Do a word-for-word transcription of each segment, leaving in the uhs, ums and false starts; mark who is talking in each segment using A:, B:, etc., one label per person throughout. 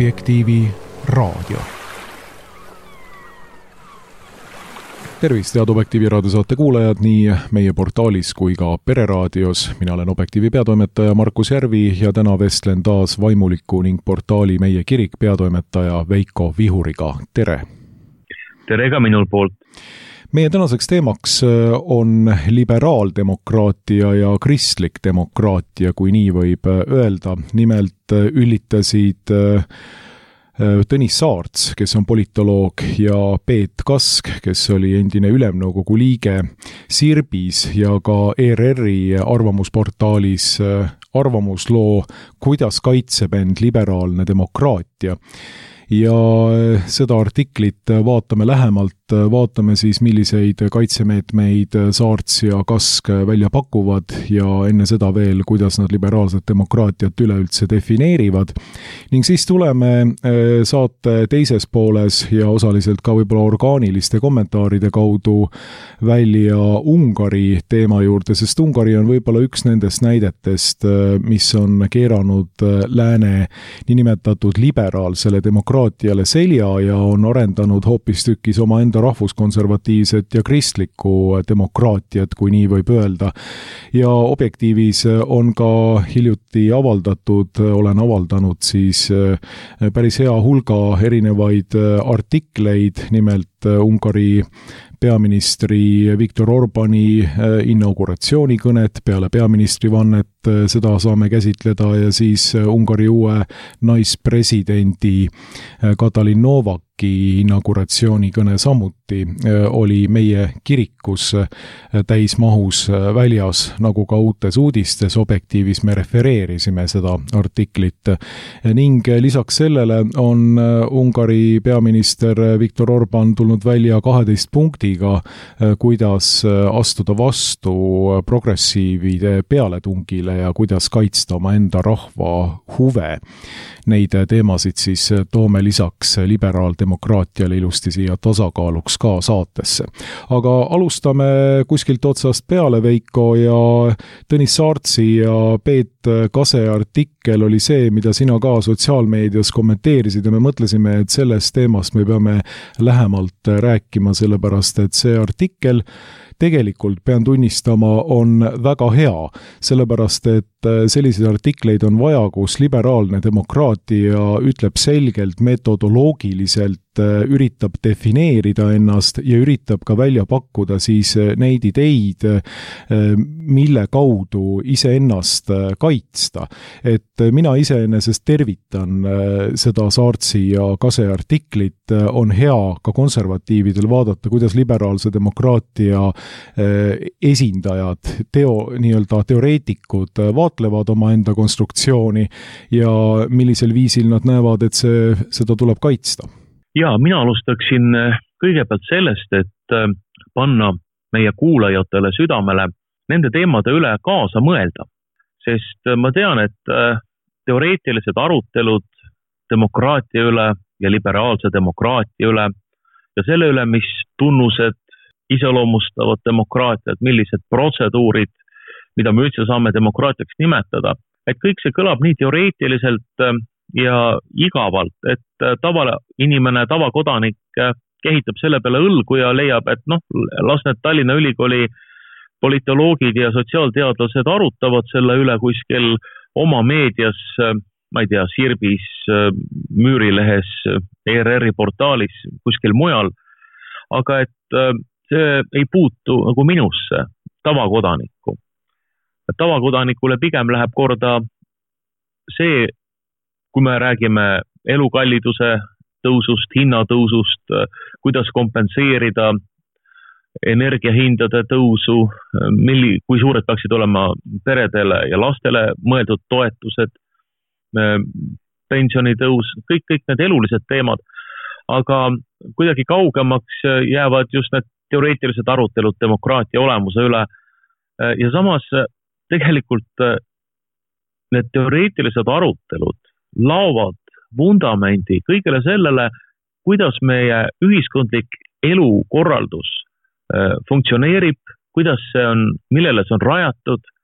A: Objektiivi raadio. Tervist, head Objektiivi raadiosaate kuulajad nii meie portaalis kui ka Pereraadios. Mina olen Objektiivi peatoimetaja Markus Järvi ja täna vestlen taas vaimuliku ning portaali Meie Kirik peatoimetaja Veiko Vihuriga. Tere!
B: Tere ka minul poolt!
A: Meie tänaseks teemaks on liberaaldemokraatia ja kristlik demokraatia, kui nii võib öelda. Nimelt ülitasid Tõnis Saarts, kes on politoloog, ja Peet Kask, kes oli endine ülemnõukogu liige Sirbis ja ka E R R-i arvamusportaalis arvamusloo Kuidas kaitseb end liberaalne demokraatia. Ja seda artiklit vaatame lähemalt, vaatame siis milliseid kaitsemeetmeid Saarts ja Kask välja pakuvad ja enne seda veel, kuidas nad liberaalset demokraatiat üleüldse defineerivad. Ning siis tuleme saate teises pooles ja osaliselt ka võib-olla orgaaniliste kommentaaride kaudu välja Ungari teema juurde, sest Ungari on võib-olla üks nendest näidetest, mis on keeranud lääne niinimetatud liberaalsele demokraatiale selja ja on arendanud hoopis tükis oma enda rahvuskonservatiivset ja kristlikku demokraatiat, kui nii võib öelda. Ja Objektiivis on ka hiljuti avaldatud, olen avaldanud siis päris hea hulga erinevaid artikleid, nimelt Ungari peaministri Viktor Orbani inauguratsioonikõnet peale peaministri vannet, seda saame käsitleda, ja siis Ungari uue naispresidendi Katalin Novaki inauguratsioonikõne samuti oli meie kirikus täismahus väljas, nagu ka uutes uudistes. Objektiivis me refereerisime seda artiklit ning lisaks sellele on Ungari peaminister Viktor Orban tulnud välja kaheteist punktiga, kuidas astuda vastu progressiivide pealetungile ja kuidas kaitsta oma enda rahva huve. Neid teemasid siis toome lisaks liberaaldemokraatiale ilusti siia tasakaaluks ka saatesse. Aga alustame kuskilt otsast peale, Veiko, ja Tõnis Saartsi ja Peet Kase artikkel oli see, mida sina ka sotsiaalmeedias kommenteerisid, ja me mõtlesime, et sellest teemast me peame lähemalt rääkima, sellepärast et see artikkel tegelikult, pean tunnistama, on väga hea, sellepärast et selliseid artikleid on vaja, kus liberaalne demokraatia ütleb selgelt metodoloogiliselt, üritab defineerida ennast ja üritab ka välja pakkuda siis neid ideid, mille kaudu iseennast kaitsta. Et mina iseenesest tervitan seda Saartsi ja Kase artiklit, on hea ka konservatiividel vaadata, kuidas liberaalse demokraatia esindajad, teo, nii-öelda teoreetikud vaatlevad oma enda konstruktsiooni ja millisel viisil nad näevad, et see, seda tuleb kaitsta.
B: Ja, mina alustaksin kõigepealt sellest, et panna meie kuulajatele südamele nende teemade üle kaasa mõelda. Sest ma tean, et teoreetilised arutelud demokraatia üle ja liberaalse demokraatia üle ja selle üle, mis tunnused iseloomustavad demokraatiat, millised protseduurid, mida me üldse saame demokraatiaks nimetada, et kõik see kõlab nii teoreetiliselt ja igavalt, et tava inimene, tavakodanik kehitab selle peale õlgu ja leiab, et noh, las need Tallinna Ülikooli politoloogid ja sotsiaalteadlased arutavad selle üle kuskil oma meedias, ma ei tea, Sirbis, Müürilehes, E R R-i portaalis, kuskil mujal, aga et see ei puutu nagu minusse, tavakodanikku. Tavakodanikule pigem läheb korda see, kui me räägime elukalliduse tõusust, hinnatõusust, kuidas kompenseerida energiahindade tõusu, milli, kui suured peaksid olema peredele ja lastele mõeldud toetused, pensionitõus, kõik, kõik need elulised teemad. Aga kuidagi kaugemaks jäävad just need teoreetilised arutelud demokraatia olemuse üle. Ja samas tegelikult need teoreetilised arutelud laovad vundamendi kõigele sellele, kuidas meie ühiskondlik elukorraldus funktsioneerib, kuidas see on, millele see on rajatud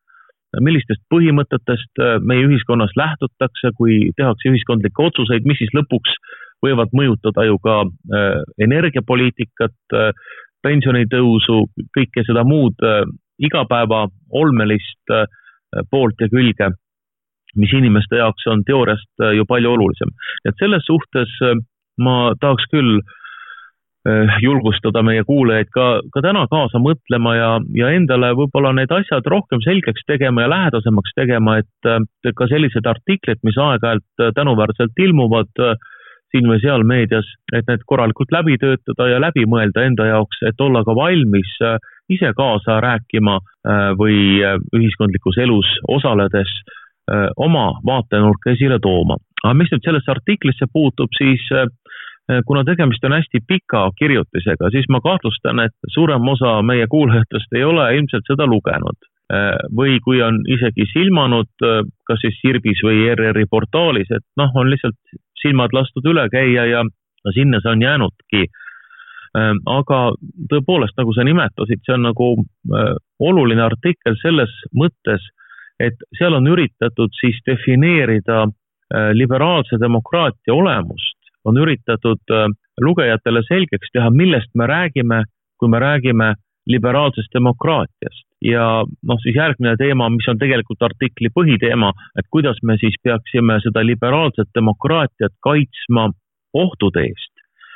B: millistest põhimõtetest meie ühiskonnas lähtutakse, kui tehakse ühiskondlikke otsuseid, mis siis lõpuks võivad mõjutada ju ka energiapoliitikat, pensionitõusu, kõike seda muud igapäeva olmelist poolt ja külge, mis inimeste jaoks on teooriast ju palju olulisem. Et selles suhtes ma tahaks küll julgustada meie kuulajaid ka, ka täna kaasa mõtlema ja, ja endale võib-olla need asjad rohkem selgeks tegema ja lähedasemaks tegema, et ka sellised artiklid, mis aeg-ajalt tänuväärselt ilmuvad siin või seal meedias, et need korralikult läbi töötada ja läbi mõelda enda jaoks, et olla ka valmis ise kaasa rääkima või ühiskondlikus elus osaledes oma vaatenurka esile tooma. Aga mis nüüd sellesse artiklisse puutub, siis kuna tegemist on hästi pika kirjutisega, siis ma kahtlustan, et suurem osa meie kuulajatest ei ole ilmselt seda lugenud. Või kui on isegi silmanud, kas siis Sirbis või R R-i portaalis, et noh, on lihtsalt silmad lastud üle käia ja sinna see on jäänudki. Aga tõepoolest, nagu sa nimetasid, see on nagu oluline artikkel selles mõttes, et seal on üritatud siis defineerida liberaalse demokraatia olemust, on üritatud lugejatele selgeks teha, millest me räägime, kui me räägime liberaalsest demokraatiast. Ja noh, siis järgmine teema, mis on tegelikult artikli põhiteema, et kuidas me siis peaksime seda liberaalset demokraatiat kaitsma ohtude eest.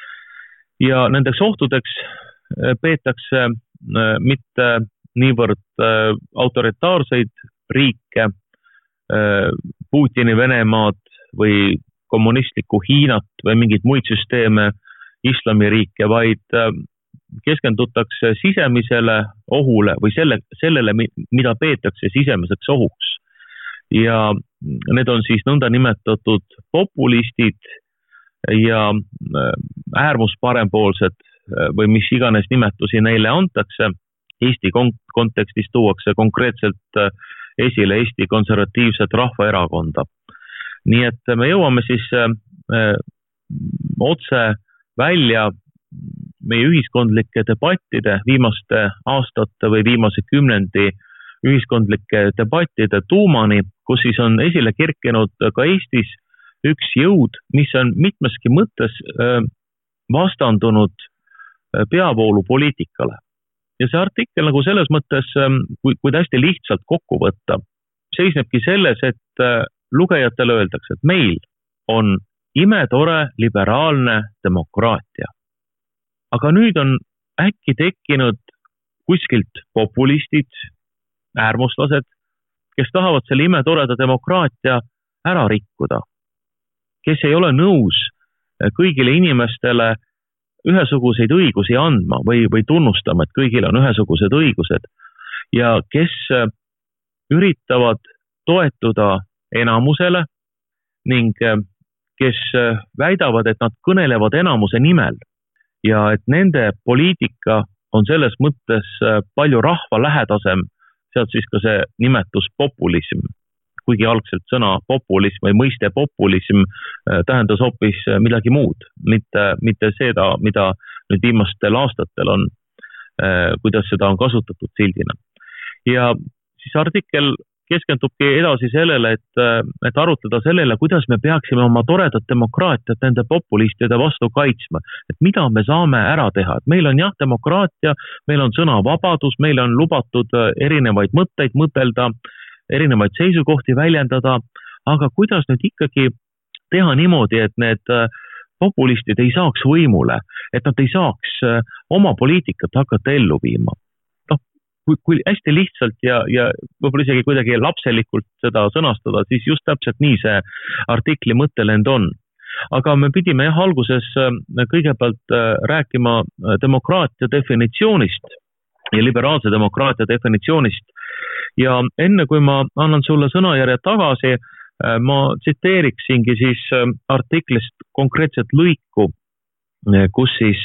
B: Ja nendeks ohtudeks peetakse mitte niivõrd autoritaarseid riike, Putini Venemaad või kommunistlikku Hiinat või mingid muid süsteeme, islamiriike, vaid keskendutakse sisemisele ohule või selle, sellele, mida peetakse sisemiseks ohuks. Ja need on siis nõnda nimetatud populistid ja äärmusparempoolsed või mis iganes nimetusi neile antakse. Eesti kontekstis tuuakse konkreetselt esile Eesti Konservatiivset Rahvaerakonda. Nii et me jõuame siis äh, otse välja meie ühiskondlike debattide, viimaste aastate või viimase kümnendi ühiskondlike debattide tuumani, kus siis on esile kerkinud ka Eestis üks jõud, mis on mitmeski mõttes äh, vastandunud peavoolupoliitikale. Ja see artikkel nagu selles mõttes, äh, kui, kui hästi lihtsalt kokku võtta, seisnebki selles, et äh, lugejatele öeldakse, et meil on imetore liberaalne demokraatia. Aga nüüd on äkki tekkinud kuskilt populistid, äärmuslased, kes tahavad selle imetoreda demokraatia ära rikkuda, kes ei ole nõus kõigile inimestele ühesuguseid õigusi andma või, või tunnustama, et kõigil on ühesugused õigused ja kes üritavad toetuda enamusele ning kes väidavad, et nad kõnelevad enamuse nimel ja et nende poliitika on selles mõttes palju rahvalähedasem, sealt siis ka see nimetus populism, kuigi algselt sõna populism või mõiste populism tähendas hoopis midagi muud, mitte, mitte seda, mida nüüd viimastel aastatel on, kuidas seda on kasutatud sildina. Ja siis artikkel keskendubki edasi sellele, et, et arutleda sellele, kuidas me peaksime oma toredat demokraatiat nende populistide vastu kaitsma. Et mida me saame ära teha. Et meil on jah demokraatia, meil on sõnavabadus, meil on lubatud erinevaid mõtteid mõtelda, erinevaid seisukohti väljendada, aga kuidas nüüd ikkagi teha niimoodi, et need populistid ei saaks võimule, et nad ei saaks oma poliitikat hakata ellu viima. Kui, kui hästi lihtsalt ja, ja võib-olla isegi kuidagi lapselikult seda sõnastada, siis just täpselt nii see artikli mõttelend on. Aga me pidime jah alguses kõigepealt rääkima demokraatia definitsioonist ja liberaalse demokraatia definitsioonist. Ja enne kui ma annan sulle sõnajärje tagasi, ma tsiteeriksingi siis artiklist konkreetset lõiku, kus siis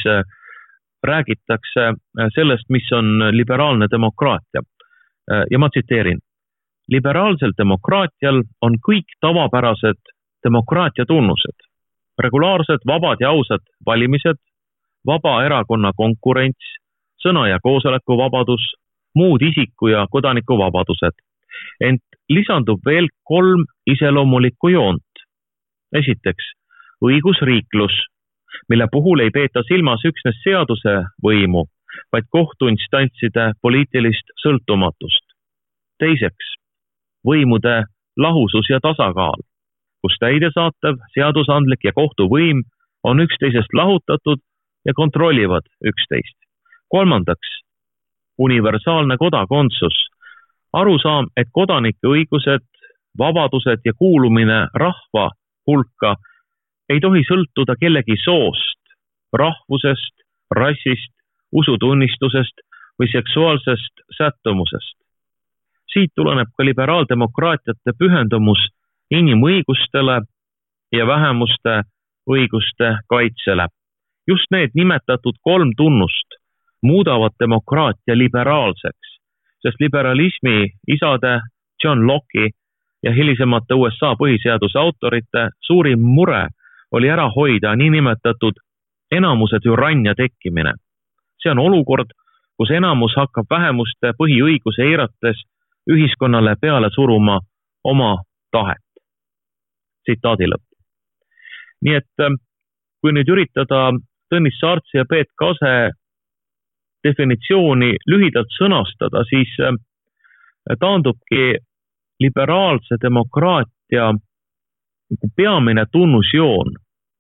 B: räägitakse sellest, mis on liberaalne demokraatia. Ja ma tsiteerin. Liberaalsel demokraatial on kõik tavapärased demokraatia tunnused. Regulaarsed, vabad ja ausad valimised, vaba erakonna konkurents, sõna- ja koosoleku vabadus, muud isiku- ja kodaniku vabadused. Ent lisandub veel kolm iseloomulikku joont. Esiteks, õigusriiklus, mille puhul ei peeta silmas üksnes seaduse võimu, vaid kohtuinstantside poliitilist sõltumatust. Teiseks, võimude lahusus ja tasakaal, kus täidesaatev, seadusandlik ja kohtuvõim on üksteisest lahutatud ja kontrollivad üksteist. Kolmandaks, universaalne kodakondsus, arusaam, et kodanike õigused, vabadused ja kuulumine rahva hulka ei tohi sõltuda kellegi soost, rahvusest, rassist, usutunnistusest või seksuaalsest sättumusest. Siit tuleneb ka liberaaldemokraatiate pühendumus inimõigustele ja vähemuste õiguste kaitsele. Just need nimetatud kolm tunnust muudavad demokraatia liberaalseks, sest liberalismi isade John Locke'i ja hilisemate U S A põhiseaduse autorite suurim mure oli ära hoida niinimetatud enamuse türannia tekkimine. See on olukord, kus enamus hakkab vähemuste põhiõiguse eirates ühiskonnale peale suruma oma tahet. Tsitaadi lõpp. Nii et kui nüüd üritada Tõnis Saartsi ja Peet Kase definitsiooni lühidalt sõnastada, siis taandubki liberaalse demokraatia peamine tunnusjoon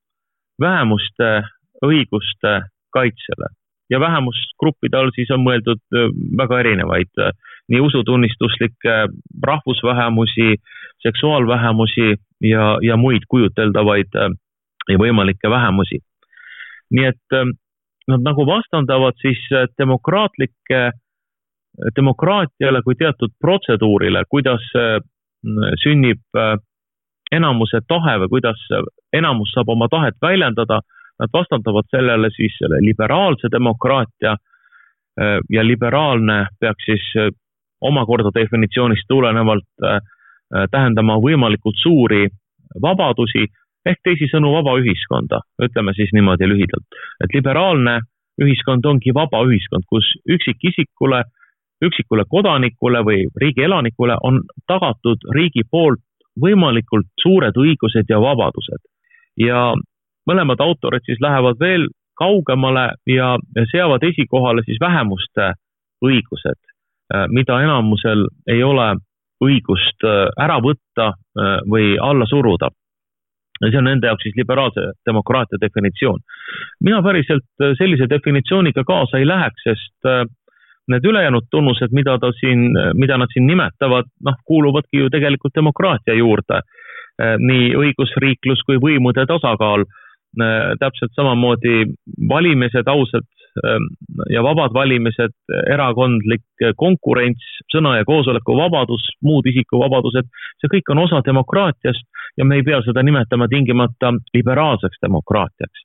B: vähemuste õiguste kaitsele. Ja vähemusgruppide all siis on mõeldud väga erinevaid, nii usutunnistuslikke rahvusvähemusi, seksuaalvähemusi ja, ja muid kujuteldavaid ja võimalikke vähemusi. Nii et nad nagu vastandavad siis demokraatlike, demokraatiale kui teatud protseduurile, kuidas sünnib enamuse tahe või kuidas enamus saab oma tahet väljendada. Nad vastandavad sellele siis selle liberaalse demokraatia ja liberaalne peaks siis omakorda definitsioonist tulenevalt tähendama võimalikult suuri vabadusi, ehk teisisõnu vaba ühiskonda, ütleme siis niimoodi lühidalt. Et liberaalne ühiskond ongi vaba ühiskond, kus üksikisikule, üksikule kodanikule või riigi elanikule on tagatud riigi poolt võimalikult suured õigused ja vabadused. Ja mõlemad autorid siis lähevad veel kaugemale ja seavad esikohale siis vähemuste õigused, mida enamusel ei ole õigust ära võtta või alla suruda. See on nende jaoks siis liberaalse demokraatia definitsioon. Mina päriselt sellise definitsiooniga kaasa ei läheks, sest need ülejäänud tunnused, mida, ta siin, mida nad siin nimetavad, noh, kuuluvadki ju tegelikult demokraatia juurde. Nii õigusriiklus kui võimude tasakaal, täpselt samamoodi valimised, ausad ja vabad valimised, erakondlik konkurents, sõna- ja koosoleku vabadus, muud isikuvabadused, see kõik on osa demokraatiast ja me ei pea seda nimetama tingimata liberaalseks demokraatiaks.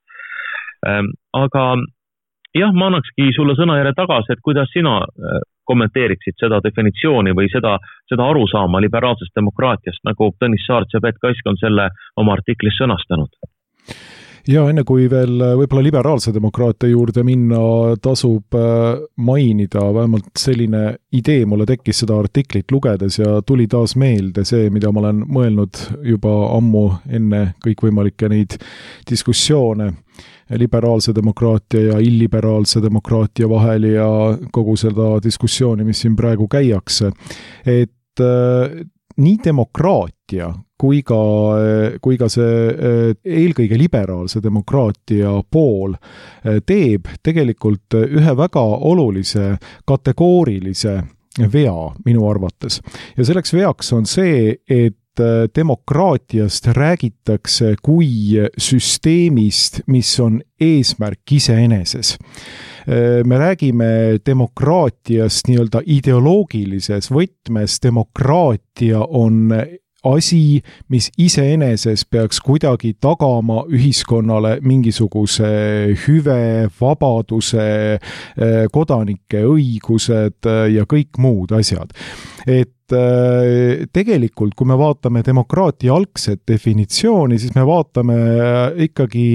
B: Aga jah, ma annakski sulle sõna järje tagasi, et kuidas sina kommenteeriksid seda definitsiooni või seda, seda arusaama liberaalsest demokraatiast, nagu Tõnis Saarts ja Peet Kask on selle oma artiklis sõnastanud.
A: Ja enne kui veel võib-olla liberaalse demokraatia juurde minna, tasub mainida, vähemalt selline idee mulle tekkis seda artiklit lugedes ja tuli taas meelde see, mida ma olen mõelnud juba ammu enne kõikvõimalikke neid diskussioone liberaalse demokraatia ja illiberaalse demokraatia vahel ja kogu seda diskussiooni, mis siin praegu käiakse. Et nii demokraatia kui ka, kui ka see eelkõige liberaalse demokraatia pool teeb tegelikult ühe väga olulise kategoorilise vea minu arvates. Ja selleks veaks on see, et demokraatiast räägitakse kui süsteemist, mis on eesmärk iseeneses. Me räägime demokraatiast nii-öelda ideoloogilises võtmes, demokraatia on asi, mis iseeneses peaks kuidagi tagama ühiskonnale mingisuguse hüve, vabaduse, kodanike õigused ja kõik muud asjad. Et tegelikult, kui me vaatame demokraatia algset definitsiooni, siis me vaatame ikkagi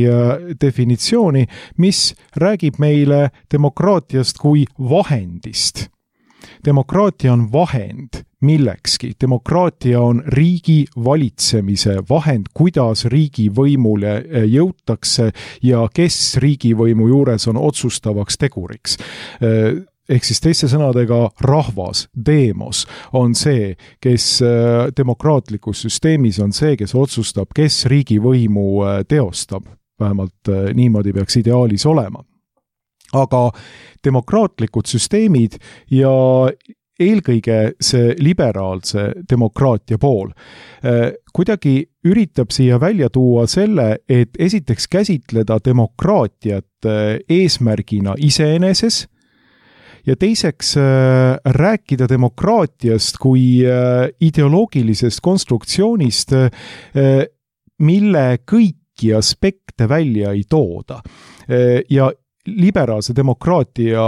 A: definitsiooni, mis räägib meile demokraatiast kui vahendist. demokraatia on vahend millekski. Demokraatia on riigi valitsemise vahend, kuidas riigivõimule jõutakse ja kes riigivõimu juures on otsustavaks teguriks. Ehk siis teiste sõnadega rahvas, demos, on see, kes demokraatlikus süsteemis on see, kes otsustab, kes riigivõimu teostab. Vähemalt niimoodi peaks ideaalis olema. Aga demokraatlikud süsteemid ja eelkõige see liberaalse demokraatia pool kuidagi üritab siia välja tuua selle, et esiteks käsitleda demokraatiat eesmärgina iseeneses ja teiseks rääkida demokraatiast kui ideoloogilisest konstruktsioonist, mille kõiki aspekte välja ei tooda. Ja liberaalse demokraatia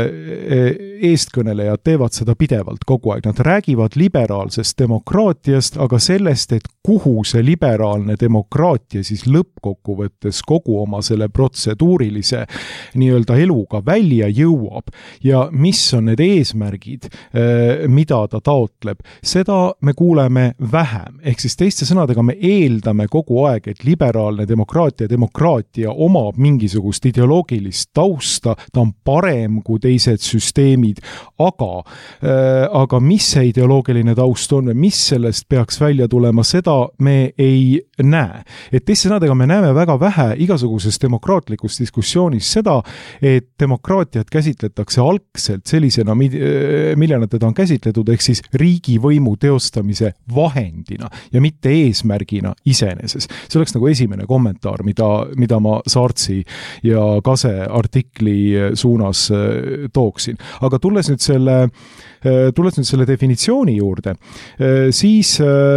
A: eestkõnelejad teevad seda pidevalt kogu aeg. Nad räägivad liberaalsest demokraatiast, aga sellest, et kuhu see liberaalne demokraatia siis lõppkokkuvõttes kogu oma selle protseduurilise nii-öelda eluga välja jõuab ja mis on need eesmärgid, mida ta taotleb. Seda me kuuleme vähem. Ehk siis teiste sõnadega me eeldame kogu aeg, et liberaalne demokraatia, demokraatia omab mingisugust ideoloogilist tausta, ta on parem kui teised süsteemid, aga, äh, aga mis see ideoloogiline taust on, mis sellest peaks välja tulema, seda me ei näe. Et teiste sõnadega me näeme väga vähe igasuguses demokraatlikus diskussioonis seda, et demokraatiat käsitletakse algselt sellisena, millena teda on käsitletud, ehk siis riigivõimu teostamise vahendina ja mitte eesmärgina iseeneses. See oleks nagu esimene kommentaar, mida, mida ma Saartsi ja Kase artikli suunas tooksin. Aga tulles nüüd selle, tulles nüüd selle definitsiooni juurde, siis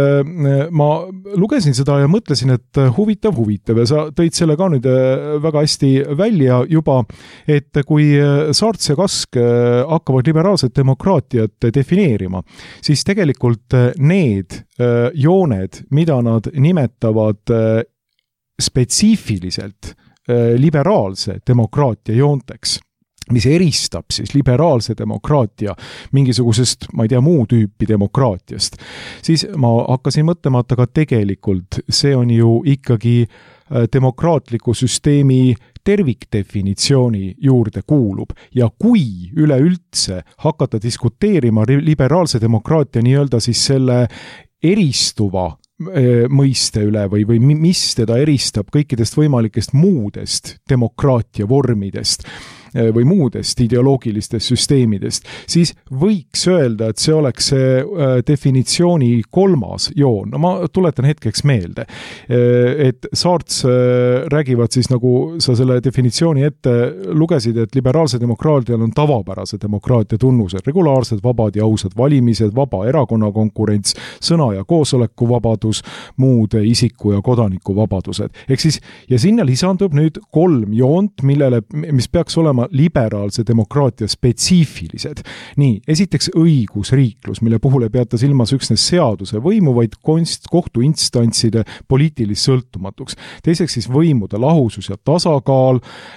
A: ma lugesin seda ja mõtlesin, et huvitav, huvitav ja sa tõid selle ka nüüd väga hästi välja juba, et kui Saarts ja Kask hakkavad liberaalset demokraatiat defineerima, siis tegelikult need jooned, mida nad nimetavad spetsiifiliselt liberaalse demokraatia joonteks, mis eristab siis liberaalse demokraatia mingisugusest, ma ei tea, muu tüüpi demokraatiast, siis ma hakkasin mõtlema, et aga tegelikult see on ju ikkagi demokraatliku süsteemi tervikdefinitsiooni juurde kuulub ja kui üleüldse hakata diskuteerima liberaalse demokraatia nii-öelda siis selle eristuva mõiste üle või, või mis teda eristab kõikidest võimalikest muudest demokraatia vormidest või muudest ideoloogilistest süsteemidest, siis võiks öelda, et see oleks see definitsiooni kolmas joon. No ma tuletan hetkeks meelde, et Saarts räägivad siis, nagu sa selle definitsiooni ette lugesid, et liberaalse demokraatial on tavapärase demokraatia tunnused, regulaarsed, vabad ja ausad valimised, vaba erakonna konkurents, sõna- ja koosolekuvabadus, muud isiku- ja kodanikuvabadused. Ehk siis, ja sinna lisandub nüüd kolm joont, millele, mis peaks olema liberaalse demokraatia spetsiifilised. Nii, esiteks õigusriiklus, mille puhul ei peata silmas üksnes seaduse võimu, vaid konst, kohtuinstantside poliitilist sõltumatuks. Teiseks siis võimude lahusus ja tasakaal,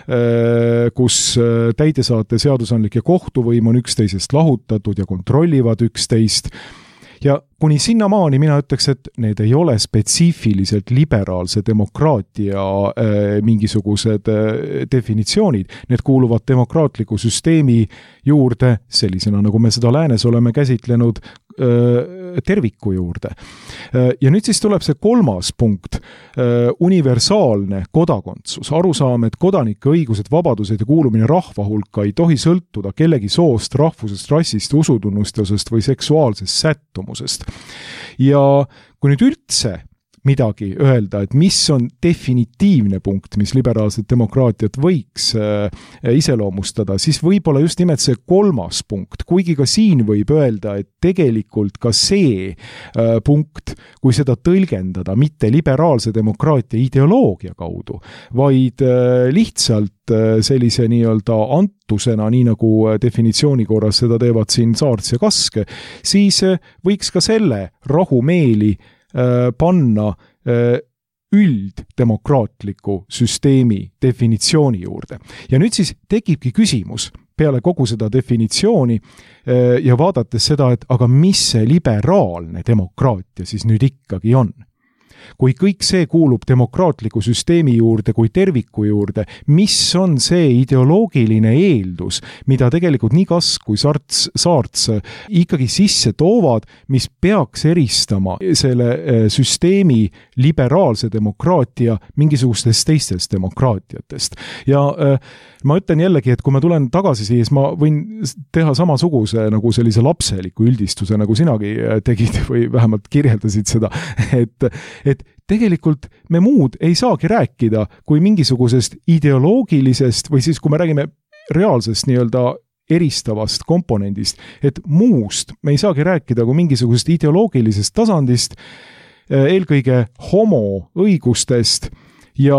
A: kus täidesaate seadusandlik ja kohtuvõim on üksteisest lahutatud ja kontrollivad üksteist. Ja kuni sinnamaani mina ütleks, et need ei ole spetsiifiliselt liberaalse demokraatia äh, mingisugused äh, definitsioonid. Need kuuluvad demokraatliku süsteemi juurde sellisena, nagu me seda läänes oleme käsitlenud äh, terviku juurde. Äh, ja nüüd siis tuleb see kolmas punkt, äh, universaalne kodakondsus. Arusaam, et kodanike õigused, vabadused ja kuulumine rahva hulka ei tohi sõltuda kellegi soost, rahvusest, rassist, usutunnustusest või seksuaalsest sättumusest. Ja kui nüüd üldse midagi öelda, et mis on definitiivne punkt, mis liberaalset demokraatiat võiks äh, iseloomustada, siis võib-olla just nimelt see kolmas punkt, kuigi ka siin võib öelda, et tegelikult ka see äh, punkt, kui seda tõlgendada mitte liberaalse demokraatia ideoloogia kaudu, vaid äh, lihtsalt äh, sellise nii-öelda antusena, nii nagu definitsiooni korras seda teevad siin Saarts ja Kask, siis äh, võiks ka selle rahumeeli panna ülddemokraatliku süsteemi definitsiooni juurde. Ja nüüd siis tekibki küsimus, peale kogu seda definitsiooni ja vaadates seda, et aga mis see liberaalne demokraatia siis nüüd ikkagi on? Kui kõik see kuulub demokraatliku süsteemi juurde kui terviku juurde, mis on see ideoloogiline eeldus, mida tegelikult nii Kask kui Saarts, Saarts ikkagi sisse toovad, mis peaks eristama selle süsteemi liberaalse demokraatia mingisugustest teistest demokraatiatest. Ja ma ütlen jällegi, et kui ma tulen tagasi siis, ma võin teha samasuguse nagu sellise lapseliku üldistuse, nagu sinagi tegid või vähemalt kirjeldasid seda, et, et tegelikult me muud ei saagi rääkida kui mingisugusest ideoloogilisest või siis, kui me räägime reaalsest nii-öelda eristavast komponendist, et muust me ei saagi rääkida kui mingisugusest ideoloogilisest tasandist, eelkõige homo õigustest ja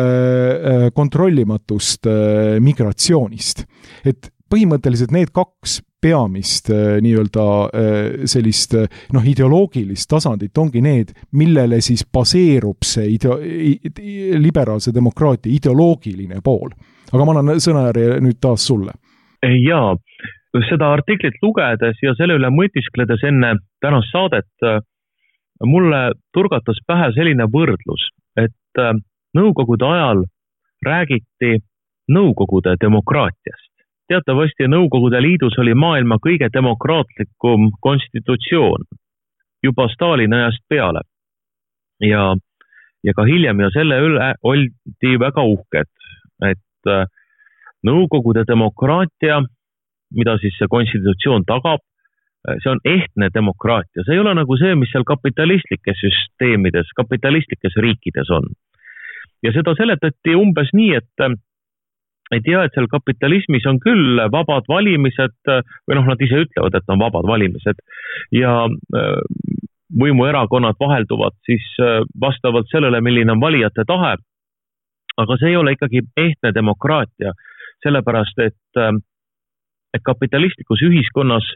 A: kontrollimatust migratsioonist. Et põhimõtteliselt need kaks peamist nii-öelda sellist noh, ideoloogilist tasandit ongi need, millele siis baseerub see ideo- liberaalse demokraatia ideoloogiline pool. Aga ma annan sõnajärje nüüd taas sulle.
B: Jaa, seda artiklit lugedes ja selle üle mõtiskledes enne tänast saadet mulle turgatas pähe selline võrdlus, et nõukogude ajal räägiti nõukogude demokraatiast. Teatavasti Nõukogude Liidus oli maailma kõige demokraatlikum konstitutsioon juba Stalini ajast peale. Ja, ja ka hiljem ja selle üle oldi väga uhked, et Nõukogude demokraatia, mida siis see konstitutsioon tagab, see on ehtne demokraatia. See ei ole nagu see, mis seal kapitalistlikes süsteemides, kapitalistlikes riikides on. Ja seda seletati umbes nii, et et jah, et seal kapitalismis on küll vabad valimised, või noh, nad ise ütlevad, et on vabad valimised, ja võimuerakonnad vahelduvad siis vastavalt sellele, milline on valijate tahe, aga see ei ole ikkagi ehtne demokraatia, sellepärast, et, et kapitalistlikus ühiskonnas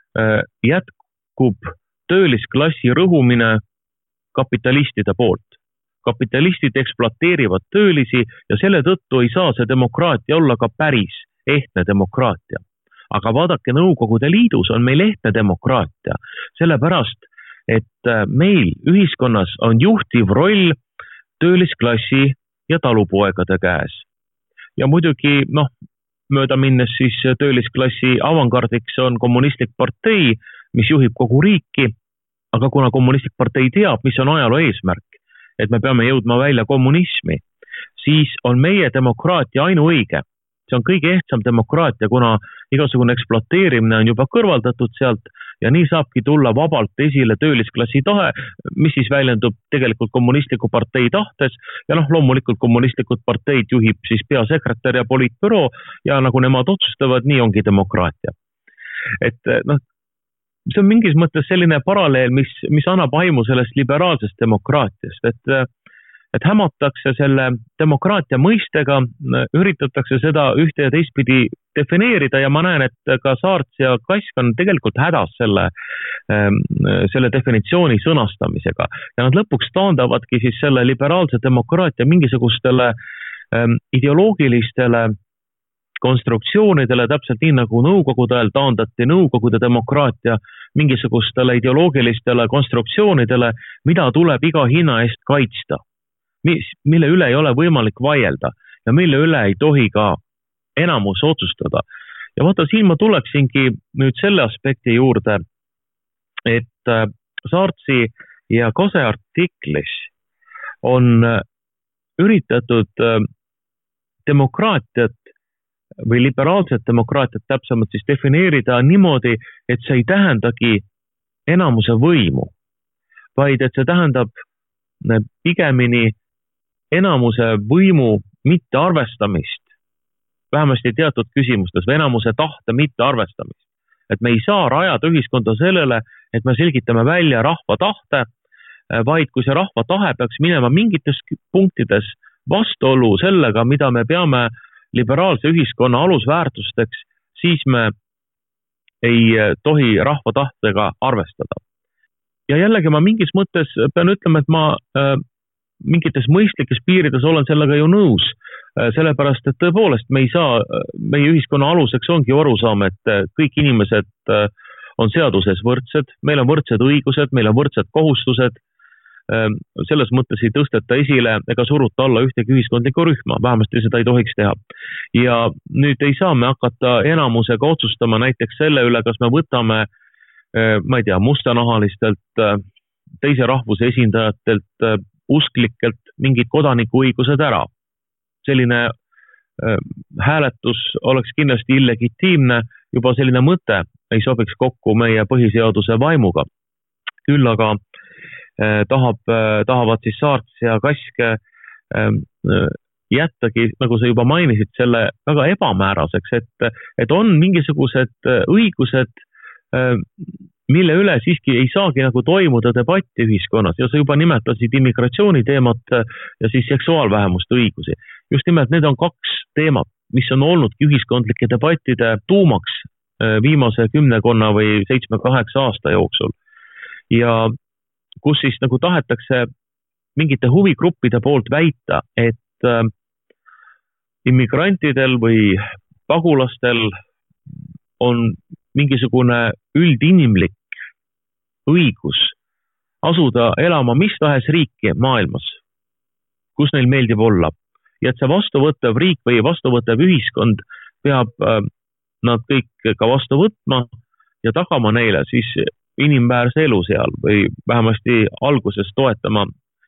B: jätkub töölisklassi rõhumine kapitalistide poolt. Kapitalistid ekspluateerivad töölisi ja selle tõttu ei saa see demokraatia olla ka päris ehtne demokraatia. Aga vaadake, Nõukogude Liidus on meil ehtne demokraatia, sellepärast, et meil ühiskonnas on juhtiv roll töölisklassi ja talupoegade käes. Ja muidugi, noh, mööda minnes siis töölisklassi avangardiks on kommunistlik partei, mis juhib kogu riiki, aga kuna kommunistlik partei teab, mis on ajaloo eesmärk, et me peame jõudma välja kommunismi, siis on meie demokraatia ainuõige. See on kõige ehtsam demokraatia, kuna igasugune ekspluateerimine on juba kõrvaldatud sealt ja nii saabki tulla vabalt esile töölisklassi tahe, mis siis väljendub tegelikult kommunistliku partei tahtes ja noh, loomulikult kommunistlikud parteid juhib siis peasekretär ja poliitbüroo ja nagu nemad otsustavad, nii ongi demokraatia. Et noh, see on mingis mõttes selline paralleel, mis, mis annab aimu sellest liberaalsest demokraatiast, et, et hämatakse selle demokraatia mõistega, üritatakse seda ühte ja teistpidi defineerida ja ma näen, et ka Saarts ja Kask on tegelikult hädas selle, selle definitsiooni sõnastamisega ja nad lõpuks taandavadki siis selle liberaalse demokraatia mingisugustele ideoloogilistele konstruktsioonidele, täpselt nii nagu Nõukogude ajal taandati Nõukogude demokraatia mingisugustele ideoloogilistele konstruktsioonidele, mida tuleb iga hinna eest kaitsta, mis, mille üle ei ole võimalik vaielda ja mille üle ei tohi ka enamus otsustada. Ja vaata, siin ma tuleksingi nüüd selle aspekti juurde, et Saartsi ja Kase artiklis on üritatud demokraatiat või liberaalset demokraatiat täpsemalt siis defineerida niimoodi, et see ei tähendagi enamuse võimu, vaid et see tähendab pigemini enamuse võimu mittearvestamist, vähemasti teatud küsimustes, või enamuse tahte mittearvestamist. Et me ei saa rajada ühiskonda sellele, et me selgitame välja rahva tahte, vaid kui see rahva tahe peaks minema mingites punktides vastuolu sellega, mida me peame liberaalse ühiskonna alusväärtusteks, siis me ei tohi rahva tahtega arvestada. Ja jällegi ma mingis mõttes pean ütlema, et ma mingites mõistlikes piirides olen sellega ju nõus, sellepärast, et tõepoolest me ei saa, meie ühiskonna aluseks ongi aru saama, et kõik inimesed on seaduses võrdsed, meil on võrdsed õigused, meil on võrdsed kohustused, selles mõttes ei tõsteta esile ega suruta alla ühtegi ühiskondlikku rühma, vähemasti seda ei tohiks teha. Ja nüüd ei saa me hakata enamusega otsustama näiteks selle üle, kas me võtame, ma ei tea, mustanahalistelt, teise rahvuse esindajatelt, usklikelt mingid kodanikuõigused ära. Selline hääletus oleks kindlasti illegitiimne, juba selline mõte ei sobiks kokku meie põhiseaduse vaimuga. Küll aga tahab, tahavad siis Saarts ja Kask jättagi, nagu sa juba mainisid, selle väga ebamääraseks, et, et on mingisugused õigused, mille üle siiski ei saagi nagu toimuda debatti ühiskonnas ja sa juba nimetasid immigratsiooni teemat ja siis seksuaalvähemuste õigusi. Just nimelt need on kaks teemat, mis on olnudki ühiskondlike debattide tuumaks viimase kümnekonna või seitsme-kaheksa aasta jooksul. Ja kus siis nagu tahetakse mingite huvigruppide poolt väita, et äh, immigrantidel või pagulastel on mingisugune üldinimlik õigus asuda elama mis tahes riiki maailmas, kus neil meeldib olla. Ja et see vastuvõttev riik või vastuvõttev ühiskond peab äh, nad kõik ka vastu võtma ja tagama neile siis inimväärse elu seal või vähemasti alguses toetama,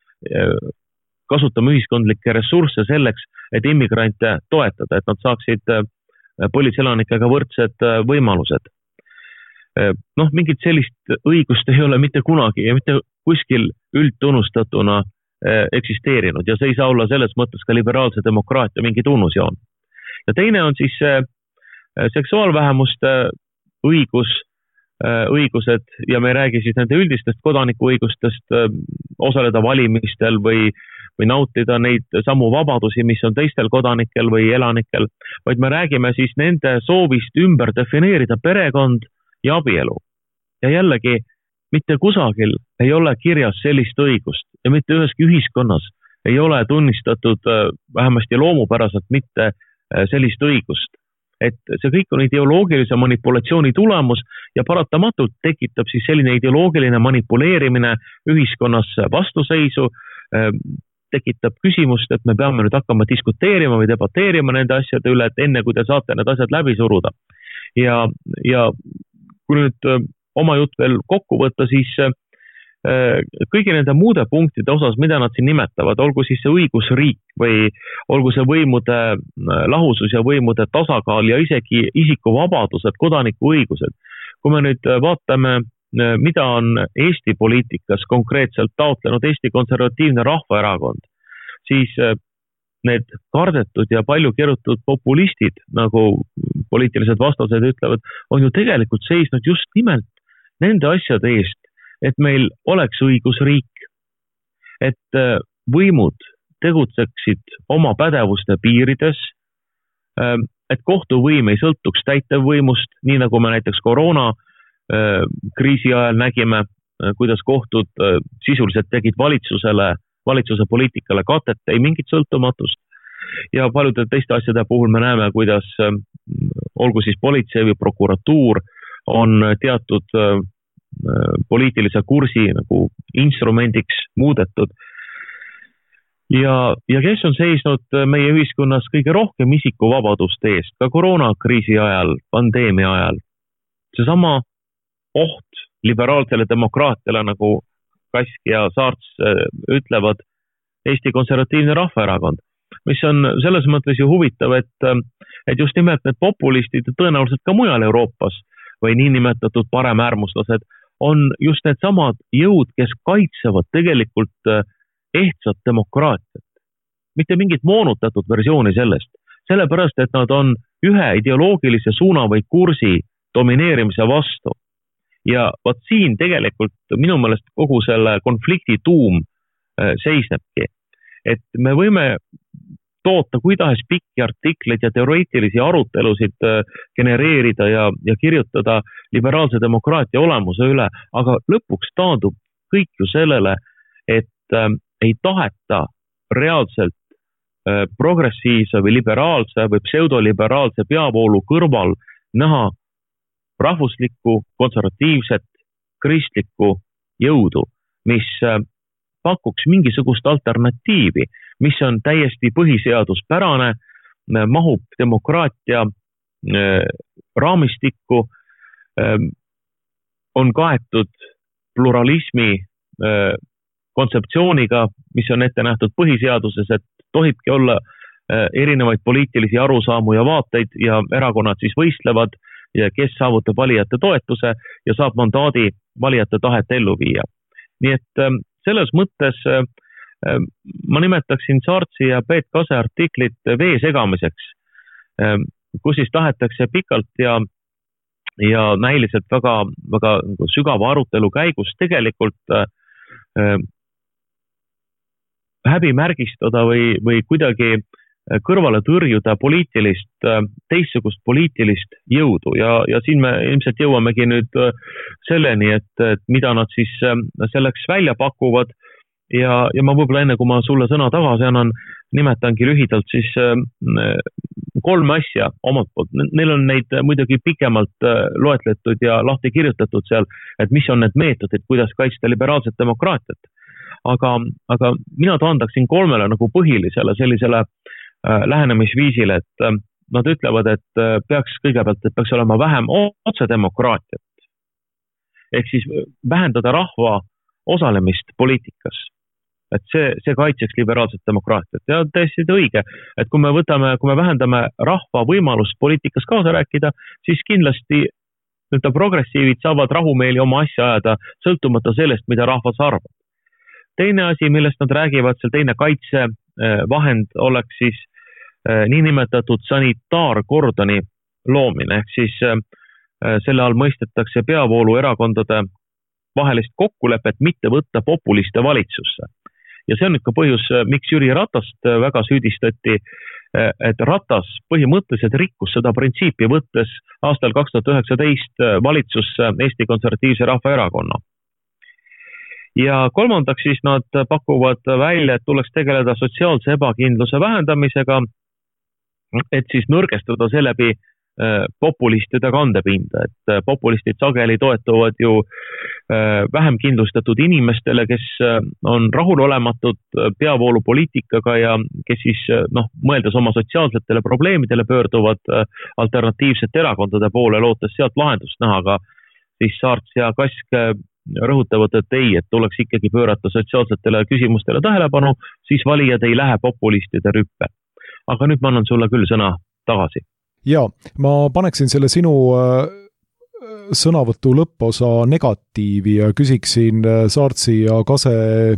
B: kasutama ühiskondlikke ressursse selleks, et immigrante toetada, et nad saaksid põliselanikega võrdsed võimalused. Noh, mingit sellist õigust ei ole mitte kunagi ja mitte kuskil üldtunnustatuna eksisteerinud ja see ei saa olla selles mõttes ka liberaalse demokraatia mingi tunnusjoon. Ja teine on siis seksuaalvähemuste õigus, õigused ja me ei räägi siis nende üldistest kodanikuõigustest osaleda valimistel või, või nautida neid samu vabadusi, mis on teistel kodanikel või elanikel, vaid me räägime siis nende soovist ümber defineerida perekond ja abielu. Ja jällegi, mitte kusagil ei ole kirjas sellist õigust ja mitte üheski ühiskonnas ei ole tunnistatud vähemasti loomupäraselt mitte sellist õigust. Et see kõik on ideoloogilise manipulatsiooni tulemus ja paratamatult tekitab siis selline ideoloogiline manipuleerimine ühiskonnas vastuseisu, tekitab küsimust, et me peame nüüd hakkama diskuteerima või debateerima nende asjade üle, et enne kui te saate need asjad läbi suruda. Ja, ja kui nüüd oma jutt veel kokku võtta, siis kõigi nende muude punktide osas, mida nad siin nimetavad, olgu siis see õigusriik või olgu see võimude lahusus ja võimude tasakaal ja isegi isikuvabadused, kodanikuõigused. Kui me nüüd vaatame, mida on Eesti poliitikas konkreetselt taotlenud Eesti Konservatiivne Rahvaerakond, siis need kardetud ja palju kerutud populistid, nagu poliitilised vastased ütlevad, on ju tegelikult seisnud just nimelt nende asjade eest, et meil oleks õigusriik, et võimud tegutseksid oma pädevuste piirides, et kohtuvõim ei sõltuks täitevvõimust, nii nagu me näiteks koroona kriisi ajal nägime, kuidas kohtud sisuliselt tegid valitsusele, valitsuse poliitikale katet, ei mingit sõltumatust. Ja paljude teiste asjade puhul me näeme, kuidas olgu siis politsei või prokuratuur on teatud poliitilise kursi nagu instrumendiks muudetud. Ja, ja kes on seisnud meie ühiskonnas kõige rohkem isikuvabaduste eest, ka koroonakriisi ajal, pandeemia ajal. Seesama oht liberaalsele demokraatiale, nagu Kask ja Saarts ütlevad, Eesti Konservatiivne Rahvaerakond, mis on selles mõttes ju huvitav, et, et just nimelt need populistid tõenäoliselt ka mujal Euroopas või niinimetatud paremäärmuslased on just need samad jõud, kes kaitsevad tegelikult ehtsat demokraatiat. Mitte mingit moonutatud versiooni sellest. Sellepärast, et nad on ühe ideoloogilise suuna või kursi domineerimise vastu. Ja vaat siin tegelikult minu meelest kogu selle konflikti tuum seisnebki. Et me võime toota kuidahes pikki artikleid ja teoreetilisi arutelusid genereerida ja, ja kirjutada liberaalse demokraatia olemuse üle, aga lõpuks taandub kõik ju sellele, et ei taheta reaalselt progressiivse või liberaalse või pseudoliberaalse peavoolu kõrval näha rahvuslikku, konservatiivset, kristlikku jõudu, mis pakuks mingisugust alternatiivi, mis on täiesti põhiseaduspärane, mahub demokraatia raamistikku, on kaetud pluralismi kontseptsiooniga, mis on ette nähtud põhiseaduses, et tohibki olla erinevaid poliitilisi arusaamu ja vaateid ja erakonnad siis võistlevad ja kes saavutab valijate toetuse ja saab mandaadi valijate tahet ellu viia. Nii et selles mõttes ma nimetaksin Saartsi ja Peet Kase artiklit vee segamiseks, kus siis tahetakse pikalt ja, ja näiliselt väga, väga sügava arutelu käigus tegelikult häbimärgistada või, või kuidagi kõrvale tõrjuda poliitilist, teistsugust poliitilist jõudu ja, ja siin me ilmselt jõuamegi nüüd selleni, et, et mida nad siis selleks välja pakuvad ja, ja ma võib-olla enne, kui ma sulle sõna tagasi annan, nimetangi lühidalt siis kolme asja omalt poolt. Neil on neid muidugi pikemalt loetletud ja lahti kirjutatud seal, et mis on need meetodid, kuidas kaitsta liberaalset demokraatiat. Aga, aga mina taandaksin kolmele nagu põhilisele sellisele äh, lähenemisviisile, et äh, nad ütlevad, et äh, peaks kõigepealt, et peaks olema vähem otsedemokraatiat. Ehk siis vähendada rahva osalemist poliitikas. Et see, see kaitseks liberaalset demokraatiat. Ja täiesti õige, et kui me võtame, kui me vähendame rahva võimalust poliitikas kaasa rääkida, siis kindlasti nüüd progressiivid saavad rahumeeli oma asja ajada, sõltumata sellest, mida rahvas arvab. Teine asi, millest nad räägivad, seal teine kaitsevahend oleks siis niinimetatud sanitaarkordoni loomine, ehk siis selle all mõistetakse peavoolu erakondade vahelist kokkulepet mitte võtta populiste valitsusse. Ja see on ikka põhjus, miks Jüri Ratast väga süüdistati, et Ratas põhimõtteliselt rikkus seda printsiipi võttes aastal kaks tuhat üheksateist valitsusse Eesti Konservatiivse Rahvaerakonna. Ja kolmandaks siis nad pakuvad välja, et tuleks tegeleda sotsiaalse ebakindluse vähendamisega, et siis nõrgestada seeläbi populistide kandepinda, et populistid sageli toetuvad ju vähem kindlustatud inimestele, kes on rahulolematud peavoolupoliitikaga ja kes siis noh, mõeldes oma sotsiaalsetele probleemidele pöörduvad alternatiivsete erakondade poole, lootes sealt lahendust näha, aga siis Saarts ja Kask rõhutavad, et ei, et tuleks ikkagi pöörata sotsiaalsetele küsimustele tähelepanu, siis valijad ei lähe populistide rüppe. Aga nüüd ma annan sulle küll sõna tagasi.
A: Ja, ma paneksin selle sinu sõnavõtu lõpposa negatiivi ja küsiksin Saartsi ja Kase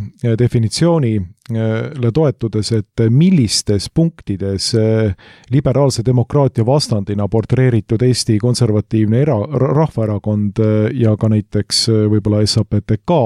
A: definitsioonile toetudes, et millistes punktides liberaalse demokraatia vastandina portreeritud Eesti konservatiivne era, rahvaerakond ja ka näiteks võib-olla S A P T K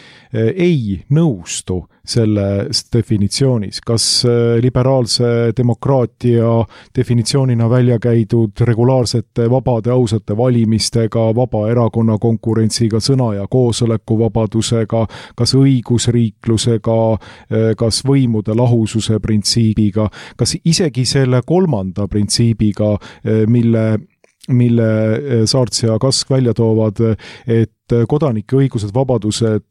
A: ei nõustu selles definitsioonis. Kas liberaalse demokraatia definitsioonina välja käidud regulaarsete, vabade, ausate valimistega, vaba erakonna konkurentsiga, sõna- ja koosolekuvabadusega, kas õigusriiklusega, kas võimude lahususe printsiibiga, kas isegi selle kolmanda printsiibiga, mille mille Saarts ja Kask välja toovad, et kodanike õigused, vabadused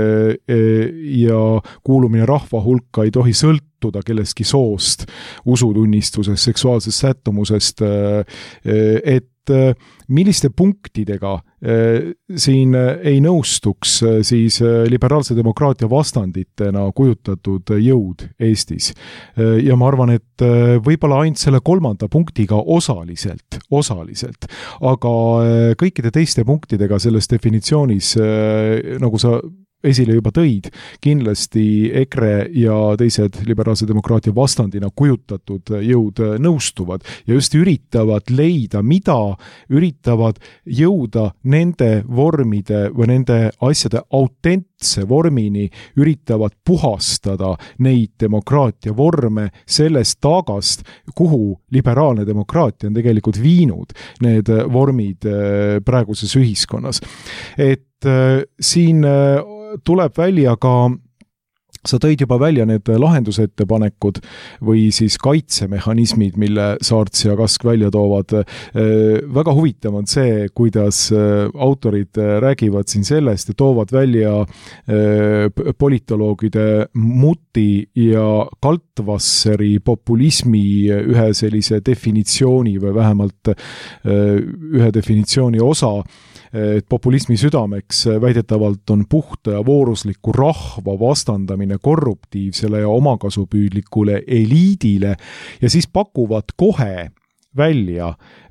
A: ja kuulumine rahva hulka ei tohi sõltuda kellestki soost, usutunnistusest, seksuaalsest sättumusest, et milliste punktidega siin ei nõustuks siis liberaalse demokraatia vastanditena kujutatud jõud Eestis. Ja ma arvan, et võib-olla ainult selle kolmanda punktiga osaliselt, osaliselt, aga kõikide teiste punktidega selles definitsioonis, nagu sa esile juba tõid, kindlasti EKRE ja teised liberaalse demokraatia vastandina kujutatud jõud nõustuvad ja just üritavad leida, mida üritavad jõuda nende vormide või nende asjade autentse vormini, üritavad puhastada neid demokraatia vorme sellest taagast, kuhu liberaalne demokraatia on tegelikult viinud need vormid praeguses ühiskonnas. Et siin tuleb välja ka sa tõid juba välja need lahendusettepanekud või siis kaitsemehhanismid, mille Saarts ja Kask välja toovad. Väga huvitav on see, kuidas autorid räägivad siin sellest ja toovad välja politoloogide Muti ja Kaltvasseri populismi ühe sellise definitsiooni või vähemalt ühe definitsiooni osa, et populismi südameks väidetavalt on puhta ja voorusliku rahva vastandamine korruptiivsele ja omakasupüüdlikule eliidile ja siis pakuvad kohe välja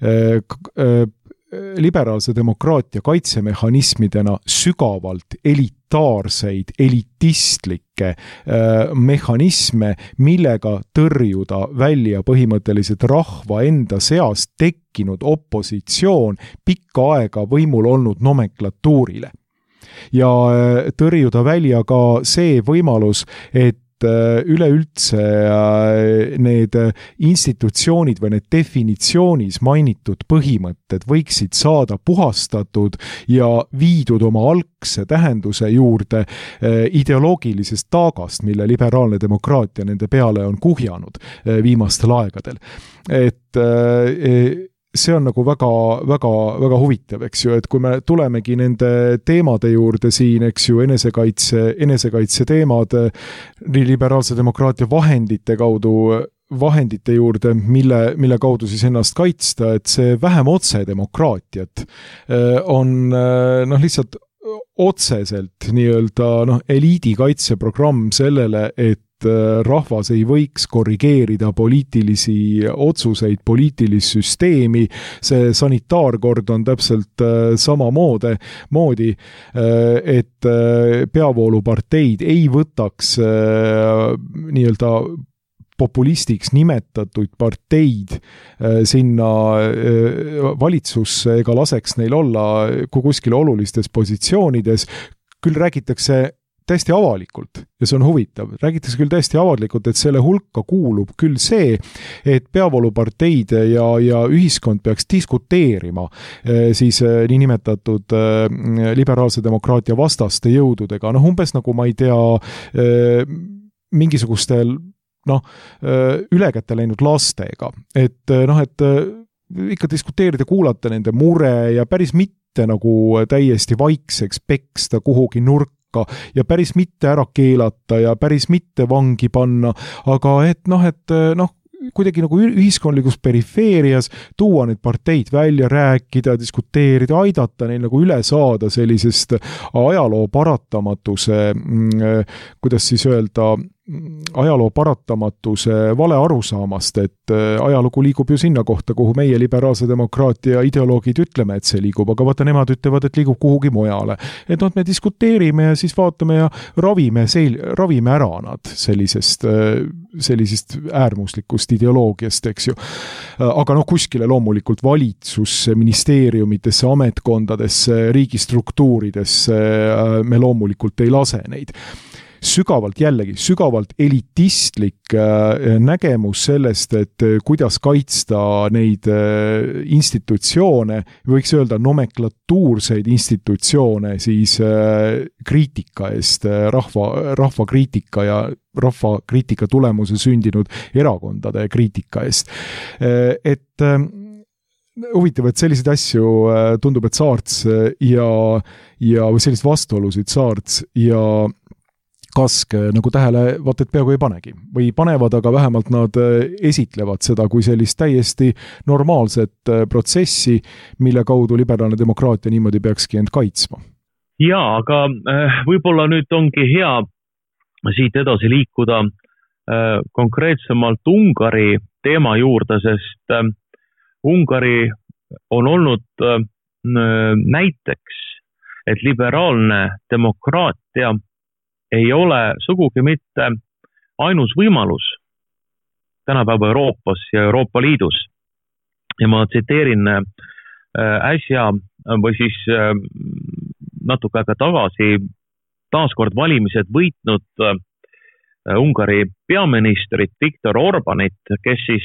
A: liberaalse demokraatia kaitsemehhanismidena sügavalt elitaarseid, elitistlikke mehhanisme, millega tõrjuda välja põhimõtteliselt rahva enda seast tekkinud opositsioon pikka aega võimul olnud nomenklatuurile. Ja tõrjuda välja ka see võimalus, et üleüldse need institutsioonid või need definitsioonis mainitud põhimõtted võiksid saada puhastatud ja viidud oma algse tähenduse juurde ideoloogilisest taagast, mille liberaalne demokraatia nende peale on kuhjanud viimastel aegadel. Et see on nagu väga, väga, väga huvitav, eks ju, et kui me tulemegi nende teemade juurde siin, eks ju, enesekaitse, enesekaitse teemad liberaalse demokraatia vahendite kaudu, vahendite juurde, mille, mille kaudu siis ennast kaitsta, et see vähem otse demokraatiat on noh, lihtsalt otseselt nii-öelda noh, eliidi kaitseprogramm sellele, et rahvas ei võiks korrigeerida poliitilisi otsuseid, poliitilist süsteemi, see sanitaarkord on täpselt sama moodi, moodi, et peavooluparteid ei võtaks nii-öelda populistiks nimetatud parteid sinna valitsusse ega laseks neil olla kuskil olulistes positsioonides, küll räägitakse täiesti avalikult ja see on huvitav. Räägitakse küll täiesti avalikult, et selle hulka kuulub küll see, et peavooluparteid ja, ja ühiskond peaks diskuteerima siis nii nimetatud liberaalse demokraatia vastaste jõududega. Noh, umbes nagu ma ei tea mingisugustel noh, ülekäte läinud lastega. Et noh, et ikka diskuteerida, kuulata nende mure ja päris mitte nagu täiesti vaikseks peksta kuhugi nurka ja päris mitte ära keelata ja päris mitte vangi panna, aga et noh, et noh, kuidagi nagu ühiskondlikus perifeerias tuua need parteid välja, rääkida, diskuteerida, aidata neil nagu üle saada sellisest ajaloo paratamatuse, kuidas siis öelda, ajaloo paratamatuse vale arusaamast, et ajalugu liigub ju sinna kohta, kuhu meie liberaalse demokraatia ideoloogid ütleme, et see liigub, aga vaata, nemad ütlevad, et liigub kuhugi mujale. Et noh, me diskuteerime ja siis vaatame ja ravime, seil, ravime ära nad sellisest, sellisest äärmuslikust ideoloogiast, eks ju. Aga noh, kuskile loomulikult valitsusse, ministeeriumitesse, ametkondadesse, riigistruktuuridesse me loomulikult ei lase neid. Sügavalt jällegi, sügavalt elitistlik nägemus sellest, et kuidas kaitsta neid institutsioone, võiks öelda nomenklatuurseid institutsioone siis kriitika eest, rahva, rahva kriitika ja rahva kriitika tulemuse sündinud erakondade kriitika eest. Et huvitav, et selliseid asju tundub, et Saarts ja, ja või sellist vastuolusid Saarts ja Kask nagu tähele, vaat et peaaegu ei panegi. Või panevad, aga vähemalt nad esitlevad seda kui sellist täiesti normaalset protsessi, mille kaudu liberaalne demokraatia niimoodi peakski end kaitsma.
B: Jaa, aga võib-olla nüüd ongi hea siit edasi liikuda konkreetsemalt Ungari teema juurde, sest Ungari on olnud näiteks, et liberaalne demokraatia ei ole sugugi mitte ainus võimalus tänapäeva Euroopas ja Euroopa Liidus. Ja ma tsiteerin äsja või siis natuke aega tagasi taaskord valimised võitnud Ungari peaministrit Viktor Orbanit, kes siis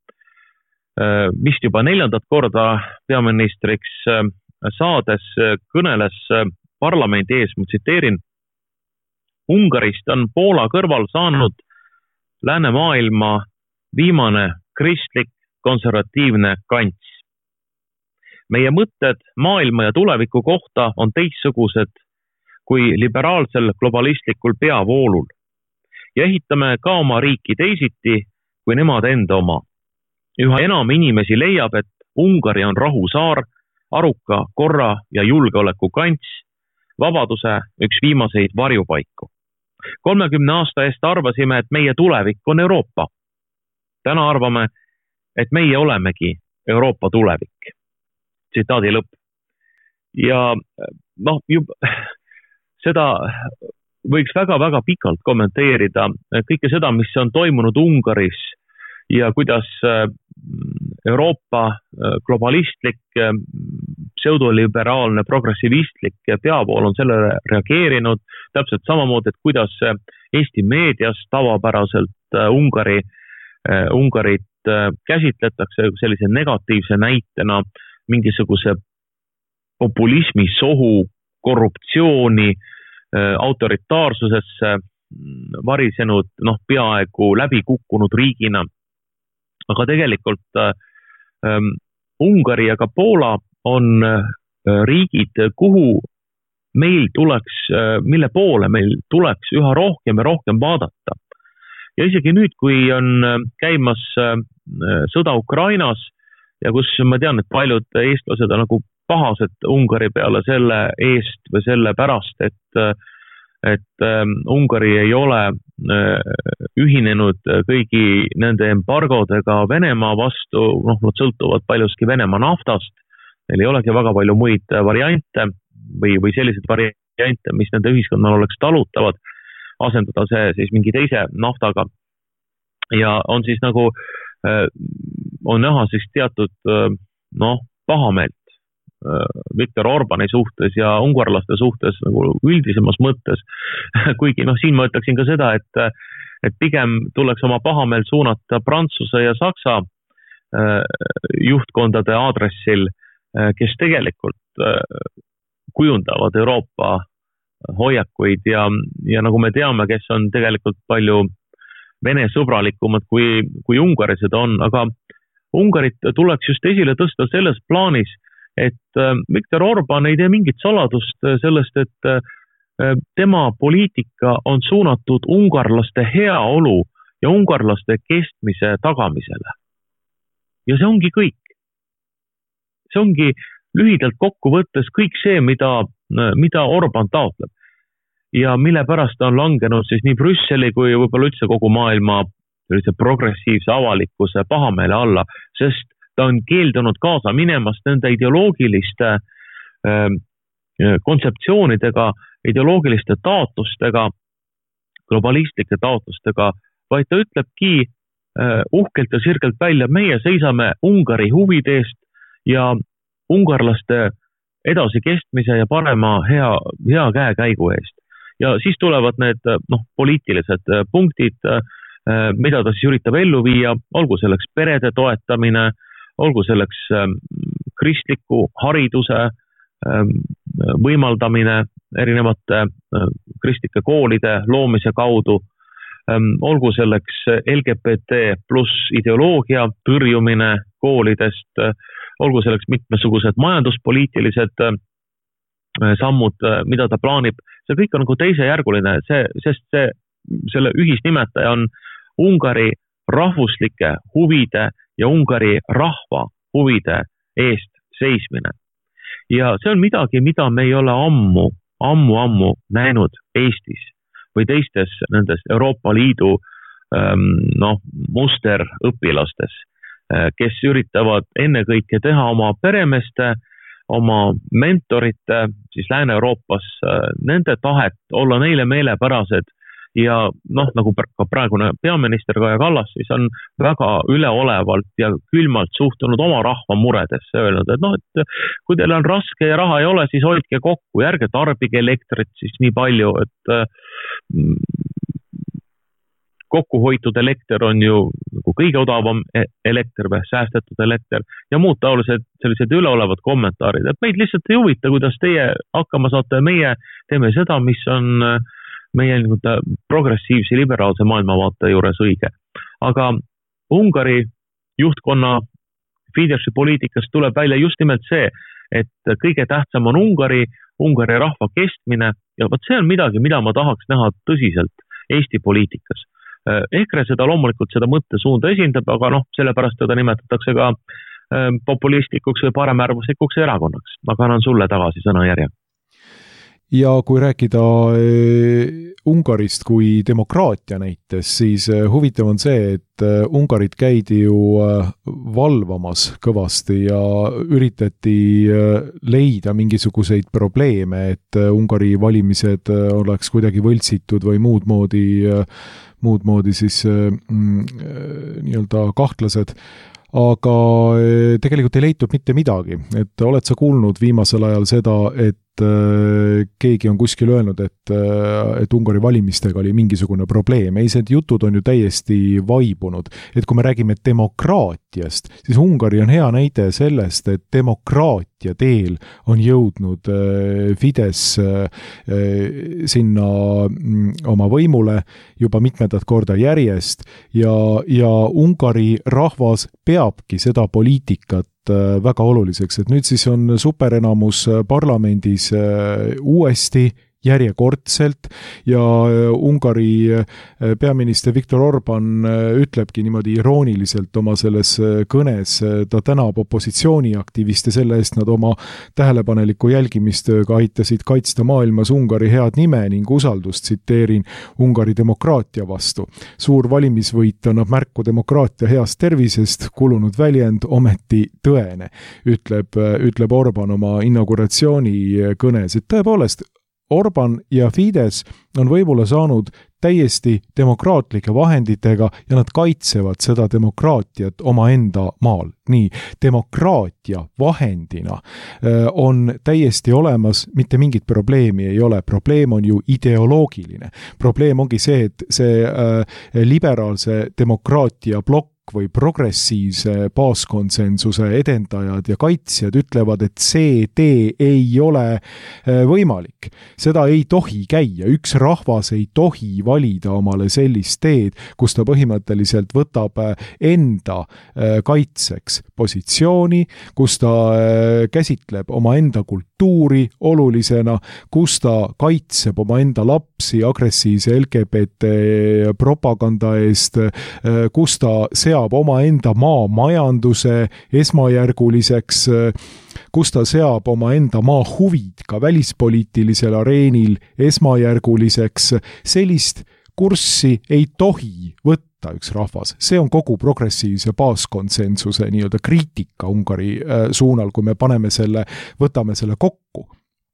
B: vist juba neljandat korda peaministriks saades kõneles parlamendi ees, ma tsiteerin, Ungarist on Poola kõrval saanud läänemaailma viimane kristlik konservatiivne kants. Meie mõtted maailma ja tuleviku kohta on teistsugused kui liberaalsel globalistlikul peavoolul ja ehitame ka oma riiki teisiti kui nemad enda oma. Üha enam inimesi leiab, et Ungari on rahusaar, aruka korra ja julgeoleku kants, vabaduse üks viimaseid varjupaiku. kolmekümne aasta eest arvasime, et meie tulevik on Euroopa. Täna arvame, et meie olemegi Euroopa tulevik. Tsitaadi lõpp. Ja noh, jub, seda võiks väga-väga pikalt kommenteerida kõike seda, mis on toimunud Ungaris ja kuidas Euroopa globalistlik, pseudoliberaalne, progressivistlik peavool on sellele reageerinud, täpselt samamoodi, et kuidas Eesti meedias tavapäraselt Ungari, Ungarit käsitletakse sellise negatiivse näitena mingisuguse populismi sohu, korruptsiooni, autoritaarsusesse varisenud, noh, peaaegu läbi kukkunud riigina. Aga tegelikult ähm, Ungari ja ka Poola on äh, riigid, kuhu meil tuleks, äh, mille poole meil tuleks üha rohkem ja rohkem vaadata. Ja isegi nüüd, kui on äh, käimas äh, sõda Ukrainas ja kus ma tean, et paljud eestlased on nagu pahased Ungari peale selle eest või selle pärast, et, et ähm, Ungari ei ole äh, ühinenud kõigi nende embargodega Venemaa vastu, noh, nad sõltuvad paljuski Venemaa naftast, neil ei olegi väga palju muid variante või, või sellised variante, mis nende ühiskonnal oleks talutavad, asendada see siis mingi teise naftaga. Ja on siis nagu, äh, on näha siis teatud, äh, noh, pahameelt Viktor Orbani suhtes ja ungarlaste suhtes nagu üldisemas mõttes. Kuigi noh, siin ma ütleksin ka seda, et, et pigem tuleks oma pahameelt suunata Prantsuse ja Saksa juhtkondade aadressil, kes tegelikult kujundavad Euroopa hoiakuid ja, ja nagu me teame, kes on tegelikult palju Vene sõbralikumad kui, kui ungarised on, aga Ungarit tuleks just esile tõsta selles plaanis, et Viktor Orban ei tee mingit saladust sellest, et tema poliitika on suunatud ungarlaste heaolu ja ungarlaste kestmise tagamisele. Ja see ongi kõik. See ongi lühidalt kokku võttes kõik see, mida, mida Orban taotleb. Ja mille pärast on langenud siis nii Brüsseli kui võib-olla üldse kogu maailma progressiivse avalikkuse pahameele alla, sest ta on keeldunud kaasa minemast nende ideoloogiliste äh, kontseptsioonidega, ideoloogiliste taotlustega, globalistike taotlustega, vaid ta ütlebki äh, uhkelt ja sirgelt välja, meie seisame Ungari huvide eest ja ungarlaste edasi kestmise ja parema hea, hea käekäigu eest. Ja siis tulevad need noh, poliitilised punktid, äh, mida ta siis üritab ellu viia, olgu selleks perede toetamine, olgu selleks kristliku hariduse võimaldamine erinevate kristlike koolide loomise kaudu, olgu selleks L G B T pluss ideoloogia tõrjumine koolidest, olgu selleks mitmesugused majanduspoliitilised sammud, mida ta plaanib. See kõik on nagu teisejärguline, see, sest see, selle ühisnimetaja on Ungari rahvuslike huvide ja Ungari rahva huvide eest seismine. Ja see on midagi, mida me ei ole ammu, ammu, ammu näinud Eestis või teistes nendes Euroopa Liidu ähm, noh, musterõpilastes, kes üritavad ennekõike teha oma peremeeste, oma mentorite, siis Lääne-Euroopas, nende tahet olla neile meelepärased. Ja noh, nagu ka praegune peaminister Kaja Kallas siis on väga üleolevalt ja külmalt suhtunud oma rahva muredesse, öelnud, et noh, et kui teil on raske ja raha ei ole, siis hoidke kokku, järge tarbige elektrit siis nii palju, et kokkuhoitud elekter on ju nagu kõige odavam elekter või säästetud elekter ja muud taolised sellised üleolevad kommentaarid, et meid lihtsalt ei huvita, kuidas teie hakkama saate, meie teeme seda, mis on meie progressiivse liberaalse maailmavaate juures õige. Aga Ungari juhtkonna Fideszi poliitikast tuleb välja just nimelt see, et kõige tähtsam on Ungari, Ungari rahva kestmine ja võt see on midagi, mida ma tahaks näha tõsiselt Eesti poliitikas. EKRE seda loomulikult seda mõttesuunda esindab, aga noh, sellepärast teda nimetatakse ka populistlikuks või paremäärmuslikuks erakonnaks. Aga annan sulle tagasi sõnajärje.
A: Ja kui rääkida Ungarist kui demokraatia näites, siis huvitav on see, et Ungarit käidi ju valvamas kõvasti ja üritati leida mingisuguseid probleeme, et Ungari valimised oleks kuidagi võltsitud või muud moodi, muud moodi siis mm, nii-öelda kahtlased. Aga tegelikult ei leitud mitte midagi, et oled sa kuulnud viimasel ajal seda, et keegi on kuskil öelnud, et, et Ungari valimistega oli mingisugune probleem. Ei, see jutud on ju täiesti vaibunud. Et kui me räägime demokraatiast, siis Ungari on hea näide sellest, et demokraatia teel on jõudnud Fidesz sinna oma võimule juba mitmendat korda järjest ja, ja Ungari rahvas peabki seda poliitikat väga oluliseks, et nüüd siis on superenamus parlamendis uuesti järjekordselt ja Ungari peaminister Viktor Orban ütlebki niimoodi irooniliselt oma selles kõnes, ta tänab opositsiooniaktiviste selle eest, nad oma tähelepaneliku jälgimistööga aitasid kaitsta maailmas Ungari head nime ning usaldust, tsiteerin, Ungari demokraatia vastu. Suur valimisvõit annab märku demokraatia heast tervisest, kulunud väljend ometi tõene, ütleb, ütleb Orban oma inauguratsiooni kõnes, et tõepoolest Orban ja Fidesz on võimule saanud täiesti demokraatlike vahenditega ja nad kaitsevad seda demokraatiat omaenda maal. Nii, demokraatia vahendina on täiesti olemas, mitte mingit probleemi ei ole. Probleem on ju ideoloogiline. Probleem ongi see, et see liberaalse demokraatia blokk või progressiivse baaskonsensuse edendajad ja kaitsjad ütlevad, et see tee ei ole võimalik. Seda ei tohi käia. Üks rahvas ei tohi valida omale sellist teed, kus ta põhimõtteliselt võtab enda kaitseks positsiooni, kus ta käsitleb oma enda kultuuri olulisena, kus ta kaitseb oma enda lapsi agressiivse L G B T propaganda eest, kus ta seab oma enda maa majanduse esmajärguliseks, kus ta seab oma enda maa huvid ka välispoliitilisel areenil esmajärguliseks. Sellist kurssi ei tohi võtta üks rahvas. See on kogu progressiivse baaskonsensuse nii-öelda kriitika Ungari suunal, kui me paneme selle, võtame selle kokku.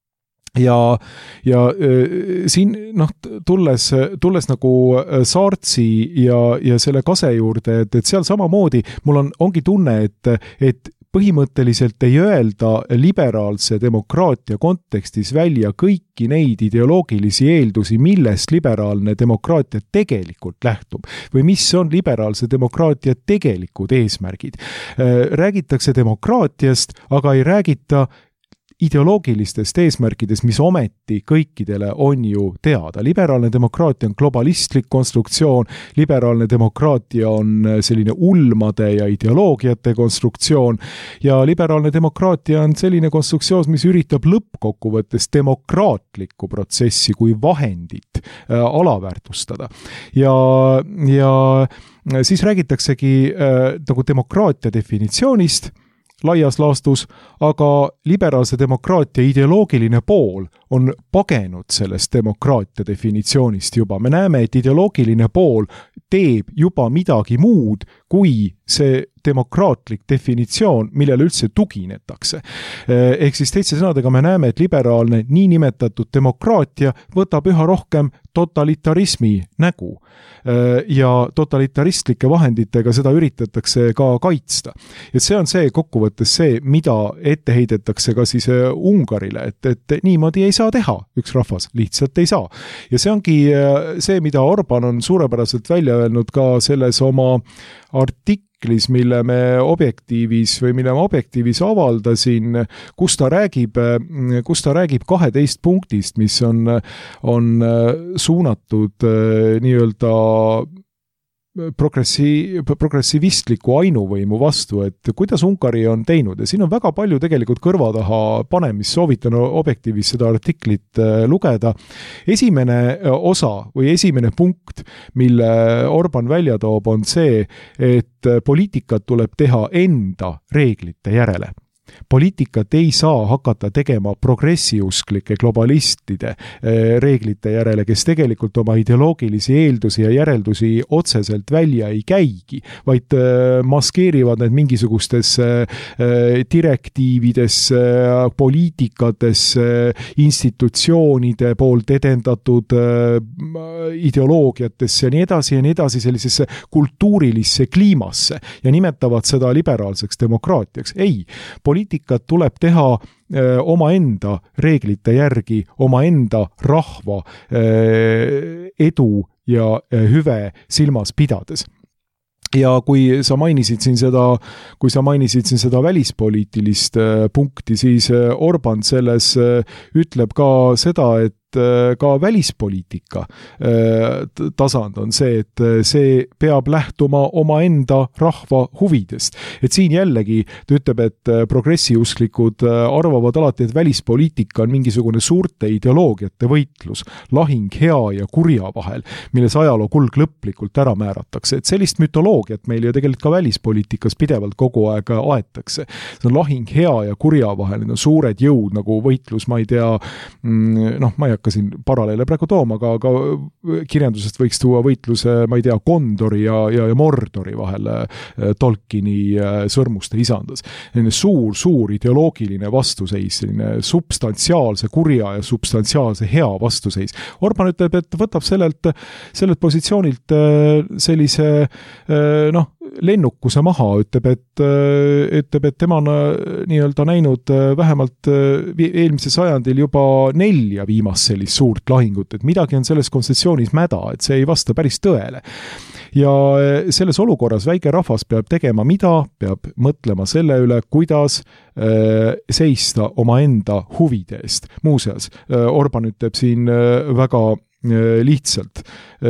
A: Ja, ja äh, siin noh, tulles, tulles nagu Saartsi ja, ja selle Kase juurde, et, et seal samamoodi mul on, ongi tunne, et, et põhimõtteliselt ei öelda liberaalse demokraatia kontekstis välja kõiki neid ideoloogilisi eeldusi, millest liberaalne demokraatia tegelikult lähtub või mis on liberaalse demokraatia tegelikud eesmärgid. Räägitakse demokraatiast, aga ei räägita ideoloogilistest eesmärkidest, mis ometi kõikidele on ju teada. Liberaalne demokraatia on globalistlik konstruktsioon, liberaalne demokraatia on selline ulmade ja ideoloogiate konstruktsioon ja liberaalne demokraatia on selline konstruktsioon, mis üritab lõppkokkuvõttes demokraatlikku protsessi kui vahendit äh, alaväärtustada. Ja, ja siis räägitaksegi äh, nagu demokraatia definitsioonist, laias laastus, aga liberaalse demokraatia ideoloogiline pool on pagenud sellest demokraatia definitsioonist juba. Me näeme, et ideoloogiline pool teeb juba midagi muud kui see demokraatlik definitsioon, millele üldse tuginetakse. Ehk siis teiste sõnadega me näeme, et liberaalne niinimetatud demokraatia võtab üha rohkem totalitarismi nägu ja totalitaristlike vahenditega seda üritatakse ka kaitsta. Et see on see kokkuvõttes see, mida ette heidetakse ka siis Ungarile, et, et niimoodi ei saa teha, üks rahvas lihtsalt ei saa. Ja see ongi see, mida Orban on suurepäraselt välja öelnud ka selles oma artiklis artiklis, mille me Objektiivis või mille ma Objektiivis avaldasin, kus ta räägib, kus ta räägib kaheteist punktist, mis on, on suunatud nii-öelda progressi-, progressivistliku ainuvõimu vastu, et kuidas Ungari on teinud ja siin on väga palju tegelikult kõrva taha panemist, soovitan Objektiivis seda artiklit lugeda. Esimene osa või esimene punkt, mille Orban välja toob, on see, et poliitikat tuleb teha enda reeglite järele. Poliitikat ei saa hakata tegema progressiusklike globalistide reeglite järele, kes tegelikult oma ideoloogilisi eeldusi ja järeldusi otseselt välja ei käigi, vaid maskeerivad need mingisugustes direktiivides, poliitikates, institutsioonide poolt edendatud ideoloogiatesse ja nii edasi ja nii edasi sellisesse kultuurilisse kliimasse ja nimetavad seda liberaalseks demokraatiaks. Ei, poliitikat tuleb teha öö, omaenda reeglite järgi, omaenda rahva öö, edu ja öö, hüve silmas pidades. Ja kui sa mainisid siin seda, kui sa mainisid siin seda välispoliitilist öö, punkti, siis öö, Orban selles öö, ütleb ka seda, et ka välispoliitika tasand on see, et see peab lähtuma omaenda rahva huvidest. Et siin jällegi ta ütleb, et progressiusklikud arvavad alati, et välispoliitika on mingisugune suurte ideoloogiate võitlus, lahing hea ja kurja vahel, milles ajaloo kulg lõplikult ära määratakse. Et sellist mütoloogiat meil ju tegelikult ka välispoliitikas pidevalt kogu aeg aetakse. See on lahing hea ja kurja vahel, need on suured jõud nagu võitlus, ma ei tea, noh, ma ei hakka siin paralleele praegu tooma, aga, aga kirjandusest võiks tuua võitluse, ma ei tea, Kondori ja, ja, ja Mordori vahel Tolkieni sõrmuste isandas. Suur, suur ideoloogiline vastuseis, selline substantsiaalse kurja ja substantsiaalse hea vastuseis. Orban ütleb, et võtab sellelt, sellelt positsioonilt sellise, noh, lennukuse maha, ütleb, et, ütleb, et tema on nii-öelda näinud vähemalt eelmise sajandil juba nelja viimast sellist suurt lahingut, et midagi on selles kontseptsioonis mäda, et see ei vasta päris tõele. Ja selles olukorras väike rahvas peab tegema mida, peab mõtlema selle üle, kuidas seista omaenda huvide eest. Muuseas, Orban ütleb siin väga lihtsalt.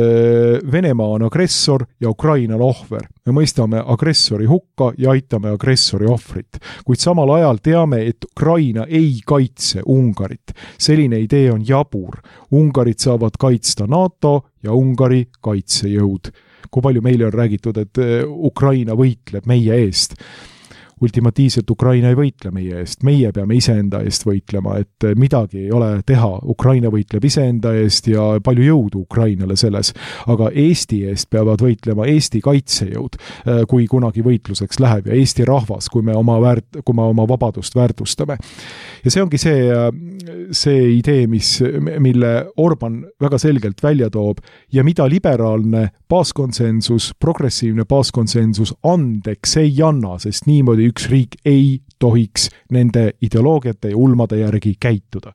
A: Venemaa on agressor ja Ukraina on ohver. Me mõistame agressori hukka ja aitame agressori ohvrit. Kuid samal ajal teame, et Ukraina ei kaitse Ungarit. Selline idee on jabur. Ungarit saavad kaitsta NATO ja Ungari kaitsejõud. Kui palju meile on räägitud, et Ukraina võitleb meie eest. Ultimatiivselt Ukraina ei võitle meie eest, meie peame iseenda eest võitlema, et midagi ei ole teha, Ukraina võitleb iseenda eest ja palju jõudu Ukrainale selles, aga Eesti eest peavad võitlema Eesti kaitsejõud, kui kunagi võitluseks läheb ja Eesti rahvas, kui me oma, väärt, kui me oma vabadust väärtustame. Ja see ongi see, see idee, mis, mille Orban väga selgelt välja toob ja mida liberaalne baaskonsensus, progressiivne baaskonsensus andeks ei anna, sest niimoodi üks riik ei tohiks nende ideoloogiate ja ulmade järgi käituda.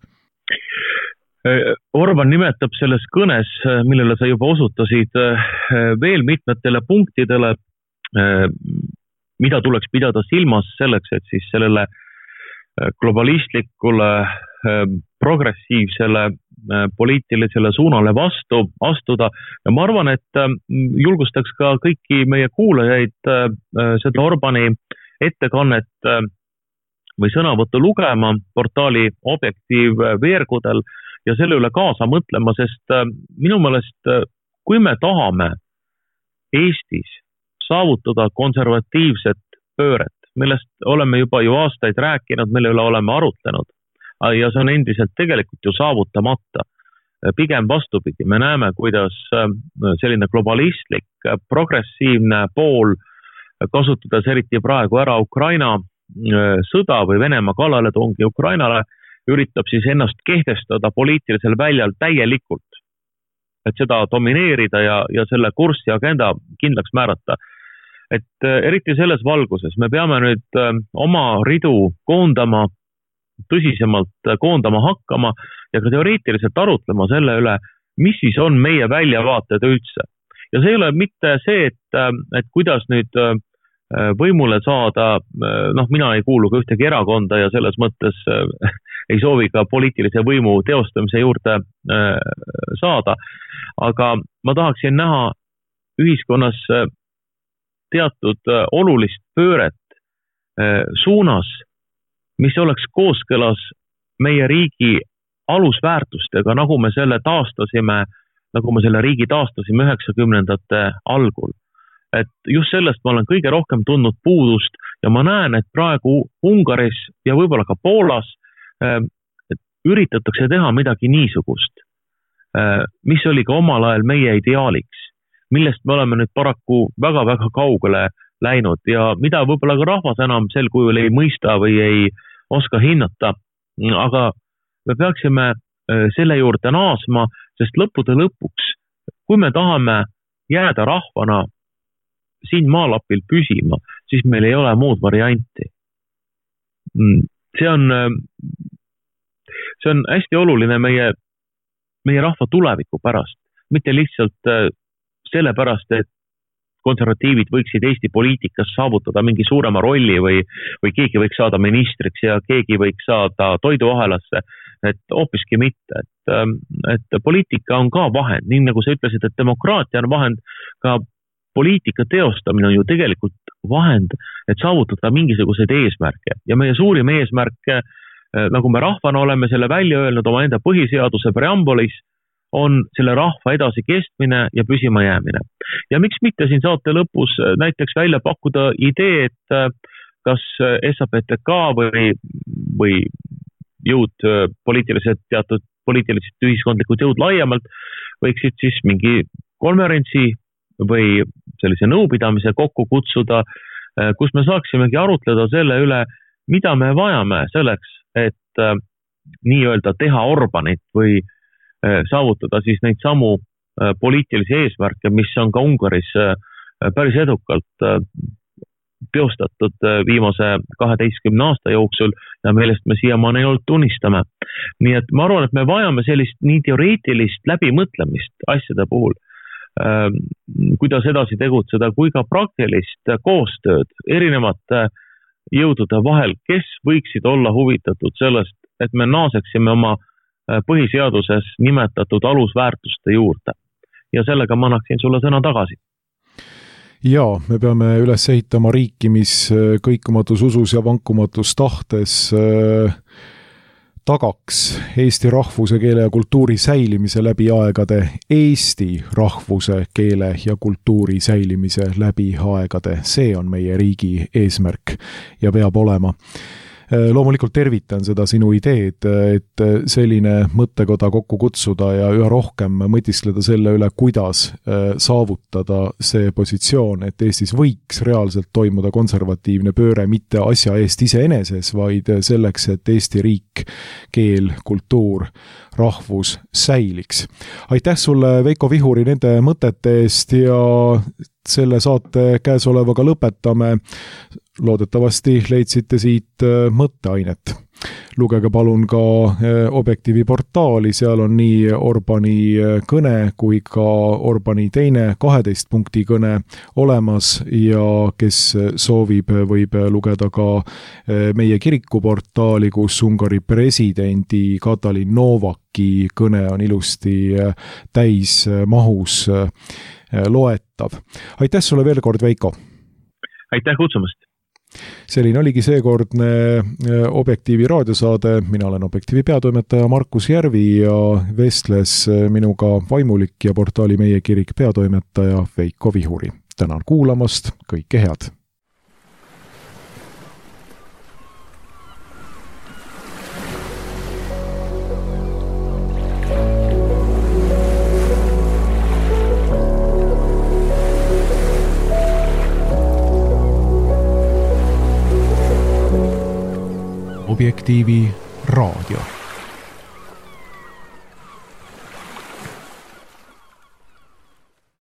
B: Orban nimetab selles kõnes, millele sa juba osutasid, veel mitmetele punktidele, mida tuleks pidada silmas selleks, et siis sellele globalistlikule, progressiivsele, poliitilisele suunale vastu astuda. Ja ma arvan, et julgustaks ka kõiki meie kuulajaid seda Orbani ettekannet või sõnavõttu lugema portaali Objektiiv veergudel ja selle üle kaasa mõtlema, sest minu meelest, kui me tahame Eestis saavutada konservatiivset pööret, millest oleme juba ju aastaid rääkinud, mille üle oleme arutlenud ja see on endiselt tegelikult ju saavutamata. Pigem vastupidi, me näeme, kuidas selline globalistlik, progressiivne pool kasutades eriti praegu ära Ukraina sõda või Venemaa kallaletungi Ukrainale, üritab siis ennast kehtestada poliitilisel väljal täielikult, et seda domineerida ja, ja selle kurssi agenda kindlaks määrata. Et eriti selles valguses me peame nüüd oma ridu koondama, tõsisemalt koondama hakkama ja ka teoreetiliselt arutlema selle üle, mis siis on meie väljavaated üldse. Ja see ei ole mitte see, et, et kuidas nüüd võimule saada, noh, mina ei kuulu ka ühtegi erakonda ja selles mõttes ei soovi ka poliitilise võimu teostamise juurde saada, aga ma tahaksin näha ühiskonnas teatud olulist pööret suunas, mis oleks kooskõlas meie riigi alusväärtustega, nagu me selle taastasime, nagu me selle riigi taastasime üheksakümnendate algul. Et just sellest ma olen kõige rohkem tundnud puudust ja ma näen, et praegu Ungaris ja võib-olla ka Poolas et üritatakse teha midagi niisugust, mis oli ka omal ajal meie ideaaliks, millest me oleme nüüd paraku väga-väga kaugele läinud ja mida võib-olla ka rahvas enam sel kujul ei mõista või ei oska hinnata, aga me peaksime selle juurde naasma, sest lõppude lõpuks, kui me tahame jääda rahvana siin maalapil püsima, siis meil ei ole muud varianti. See on, see on hästi oluline meie, meie rahva tuleviku pärast, mitte lihtsalt selle pärast, et konservatiivid võiksid Eesti poliitikas saavutada mingi suurema rolli või, või keegi võiks saada ministriks ja keegi võiks saada toiduahelasse, et hoopiski mitte, et, et poliitika on ka vahend, nii nagu sa ütlesid, et demokraatia on vahend, ka poliitika teostamine on ju tegelikult vahend, et saavutada mingisuguseid eesmärke ja meie suurim eesmärk, nagu me rahvana oleme selle välja öelnud oma enda põhiseaduse preambulis, on selle rahva edasi kestmine ja püsima jäämine. Ja miks mitte siin saate lõpus näiteks välja pakkuda idee, et kas S A P T K või, või jõud poliitilised, teatud poliitilised ühiskondlikud jõud laiemalt võiksid siis mingi konverentsi või sellise nõupidamise kokku kutsuda, kus me saaksimegi arutleda selle üle, mida me vajame selleks, et nii-öelda teha Orbanit või saavutada siis neid samu poliitilisi eesmärke, mis on ka Ungaris päris edukalt teostatud viimase kaheteistkümne aasta jooksul ja millest me siiamaani ainult tunnistame. Nii et ma arvan, et me vajame sellist nii teoreetilist läbimõtlemist asjade puhul, kuidas edasi tegutseda, kui ka praktilist koostööd erinevate jõudude vahel, kes võiksid olla huvitatud sellest, et me naaseksime oma põhiseaduses nimetatud alusväärtuste juurde. Ja sellega ma annaksin sulle sõna tagasi.
A: Jaa, me peame üles ehitama riiki, mis kõikumatus usus ja vankumatus tahtes tagaks Eesti rahvuse, keele ja kultuuri säilimise läbi aegade, Eesti rahvuse, keele ja kultuuri säilimise läbi aegade. See on meie riigi eesmärk ja peab olema. Loomulikult tervitan seda sinu ideed, et selline mõttekoda kokku kutsuda ja üha rohkem mõtiskleda selle üle, kuidas saavutada see positsioon, et Eestis võiks reaalselt toimuda konservatiivne pööre mitte asja eest iseeneses, vaid selleks, et Eesti riik, keel, kultuur, rahvus säiliks. Aitäh sulle, Veiko Vihuri, nende mõtete eest ja selle saate käesolevaga lõpetame. Loodetavasti leidsite siit mõtteainet. Lugege palun ka Objektiivi portaali, seal on nii Orbani kõne kui ka Orbani teine kaheteist punkti kõne olemas ja kes soovib, võib lugeda ka meie kirikuportaali, kus Ungari presidendi Katalin Novaki kõne on ilusti täis mahus loetav. Aitäh sulle veel kord, Veiko!
B: Aitäh kutsumast!
A: Selline oligi seekordne Objektiivi raadiosaade. Mina olen Objektiivi peatoimetaja Markus Järvi ja vestles minuga vaimulik ja portaali Meie Kirik peatoimetaja Veiko Vihuri. Tänan kuulamast, kõike head! Objektiivi raadio.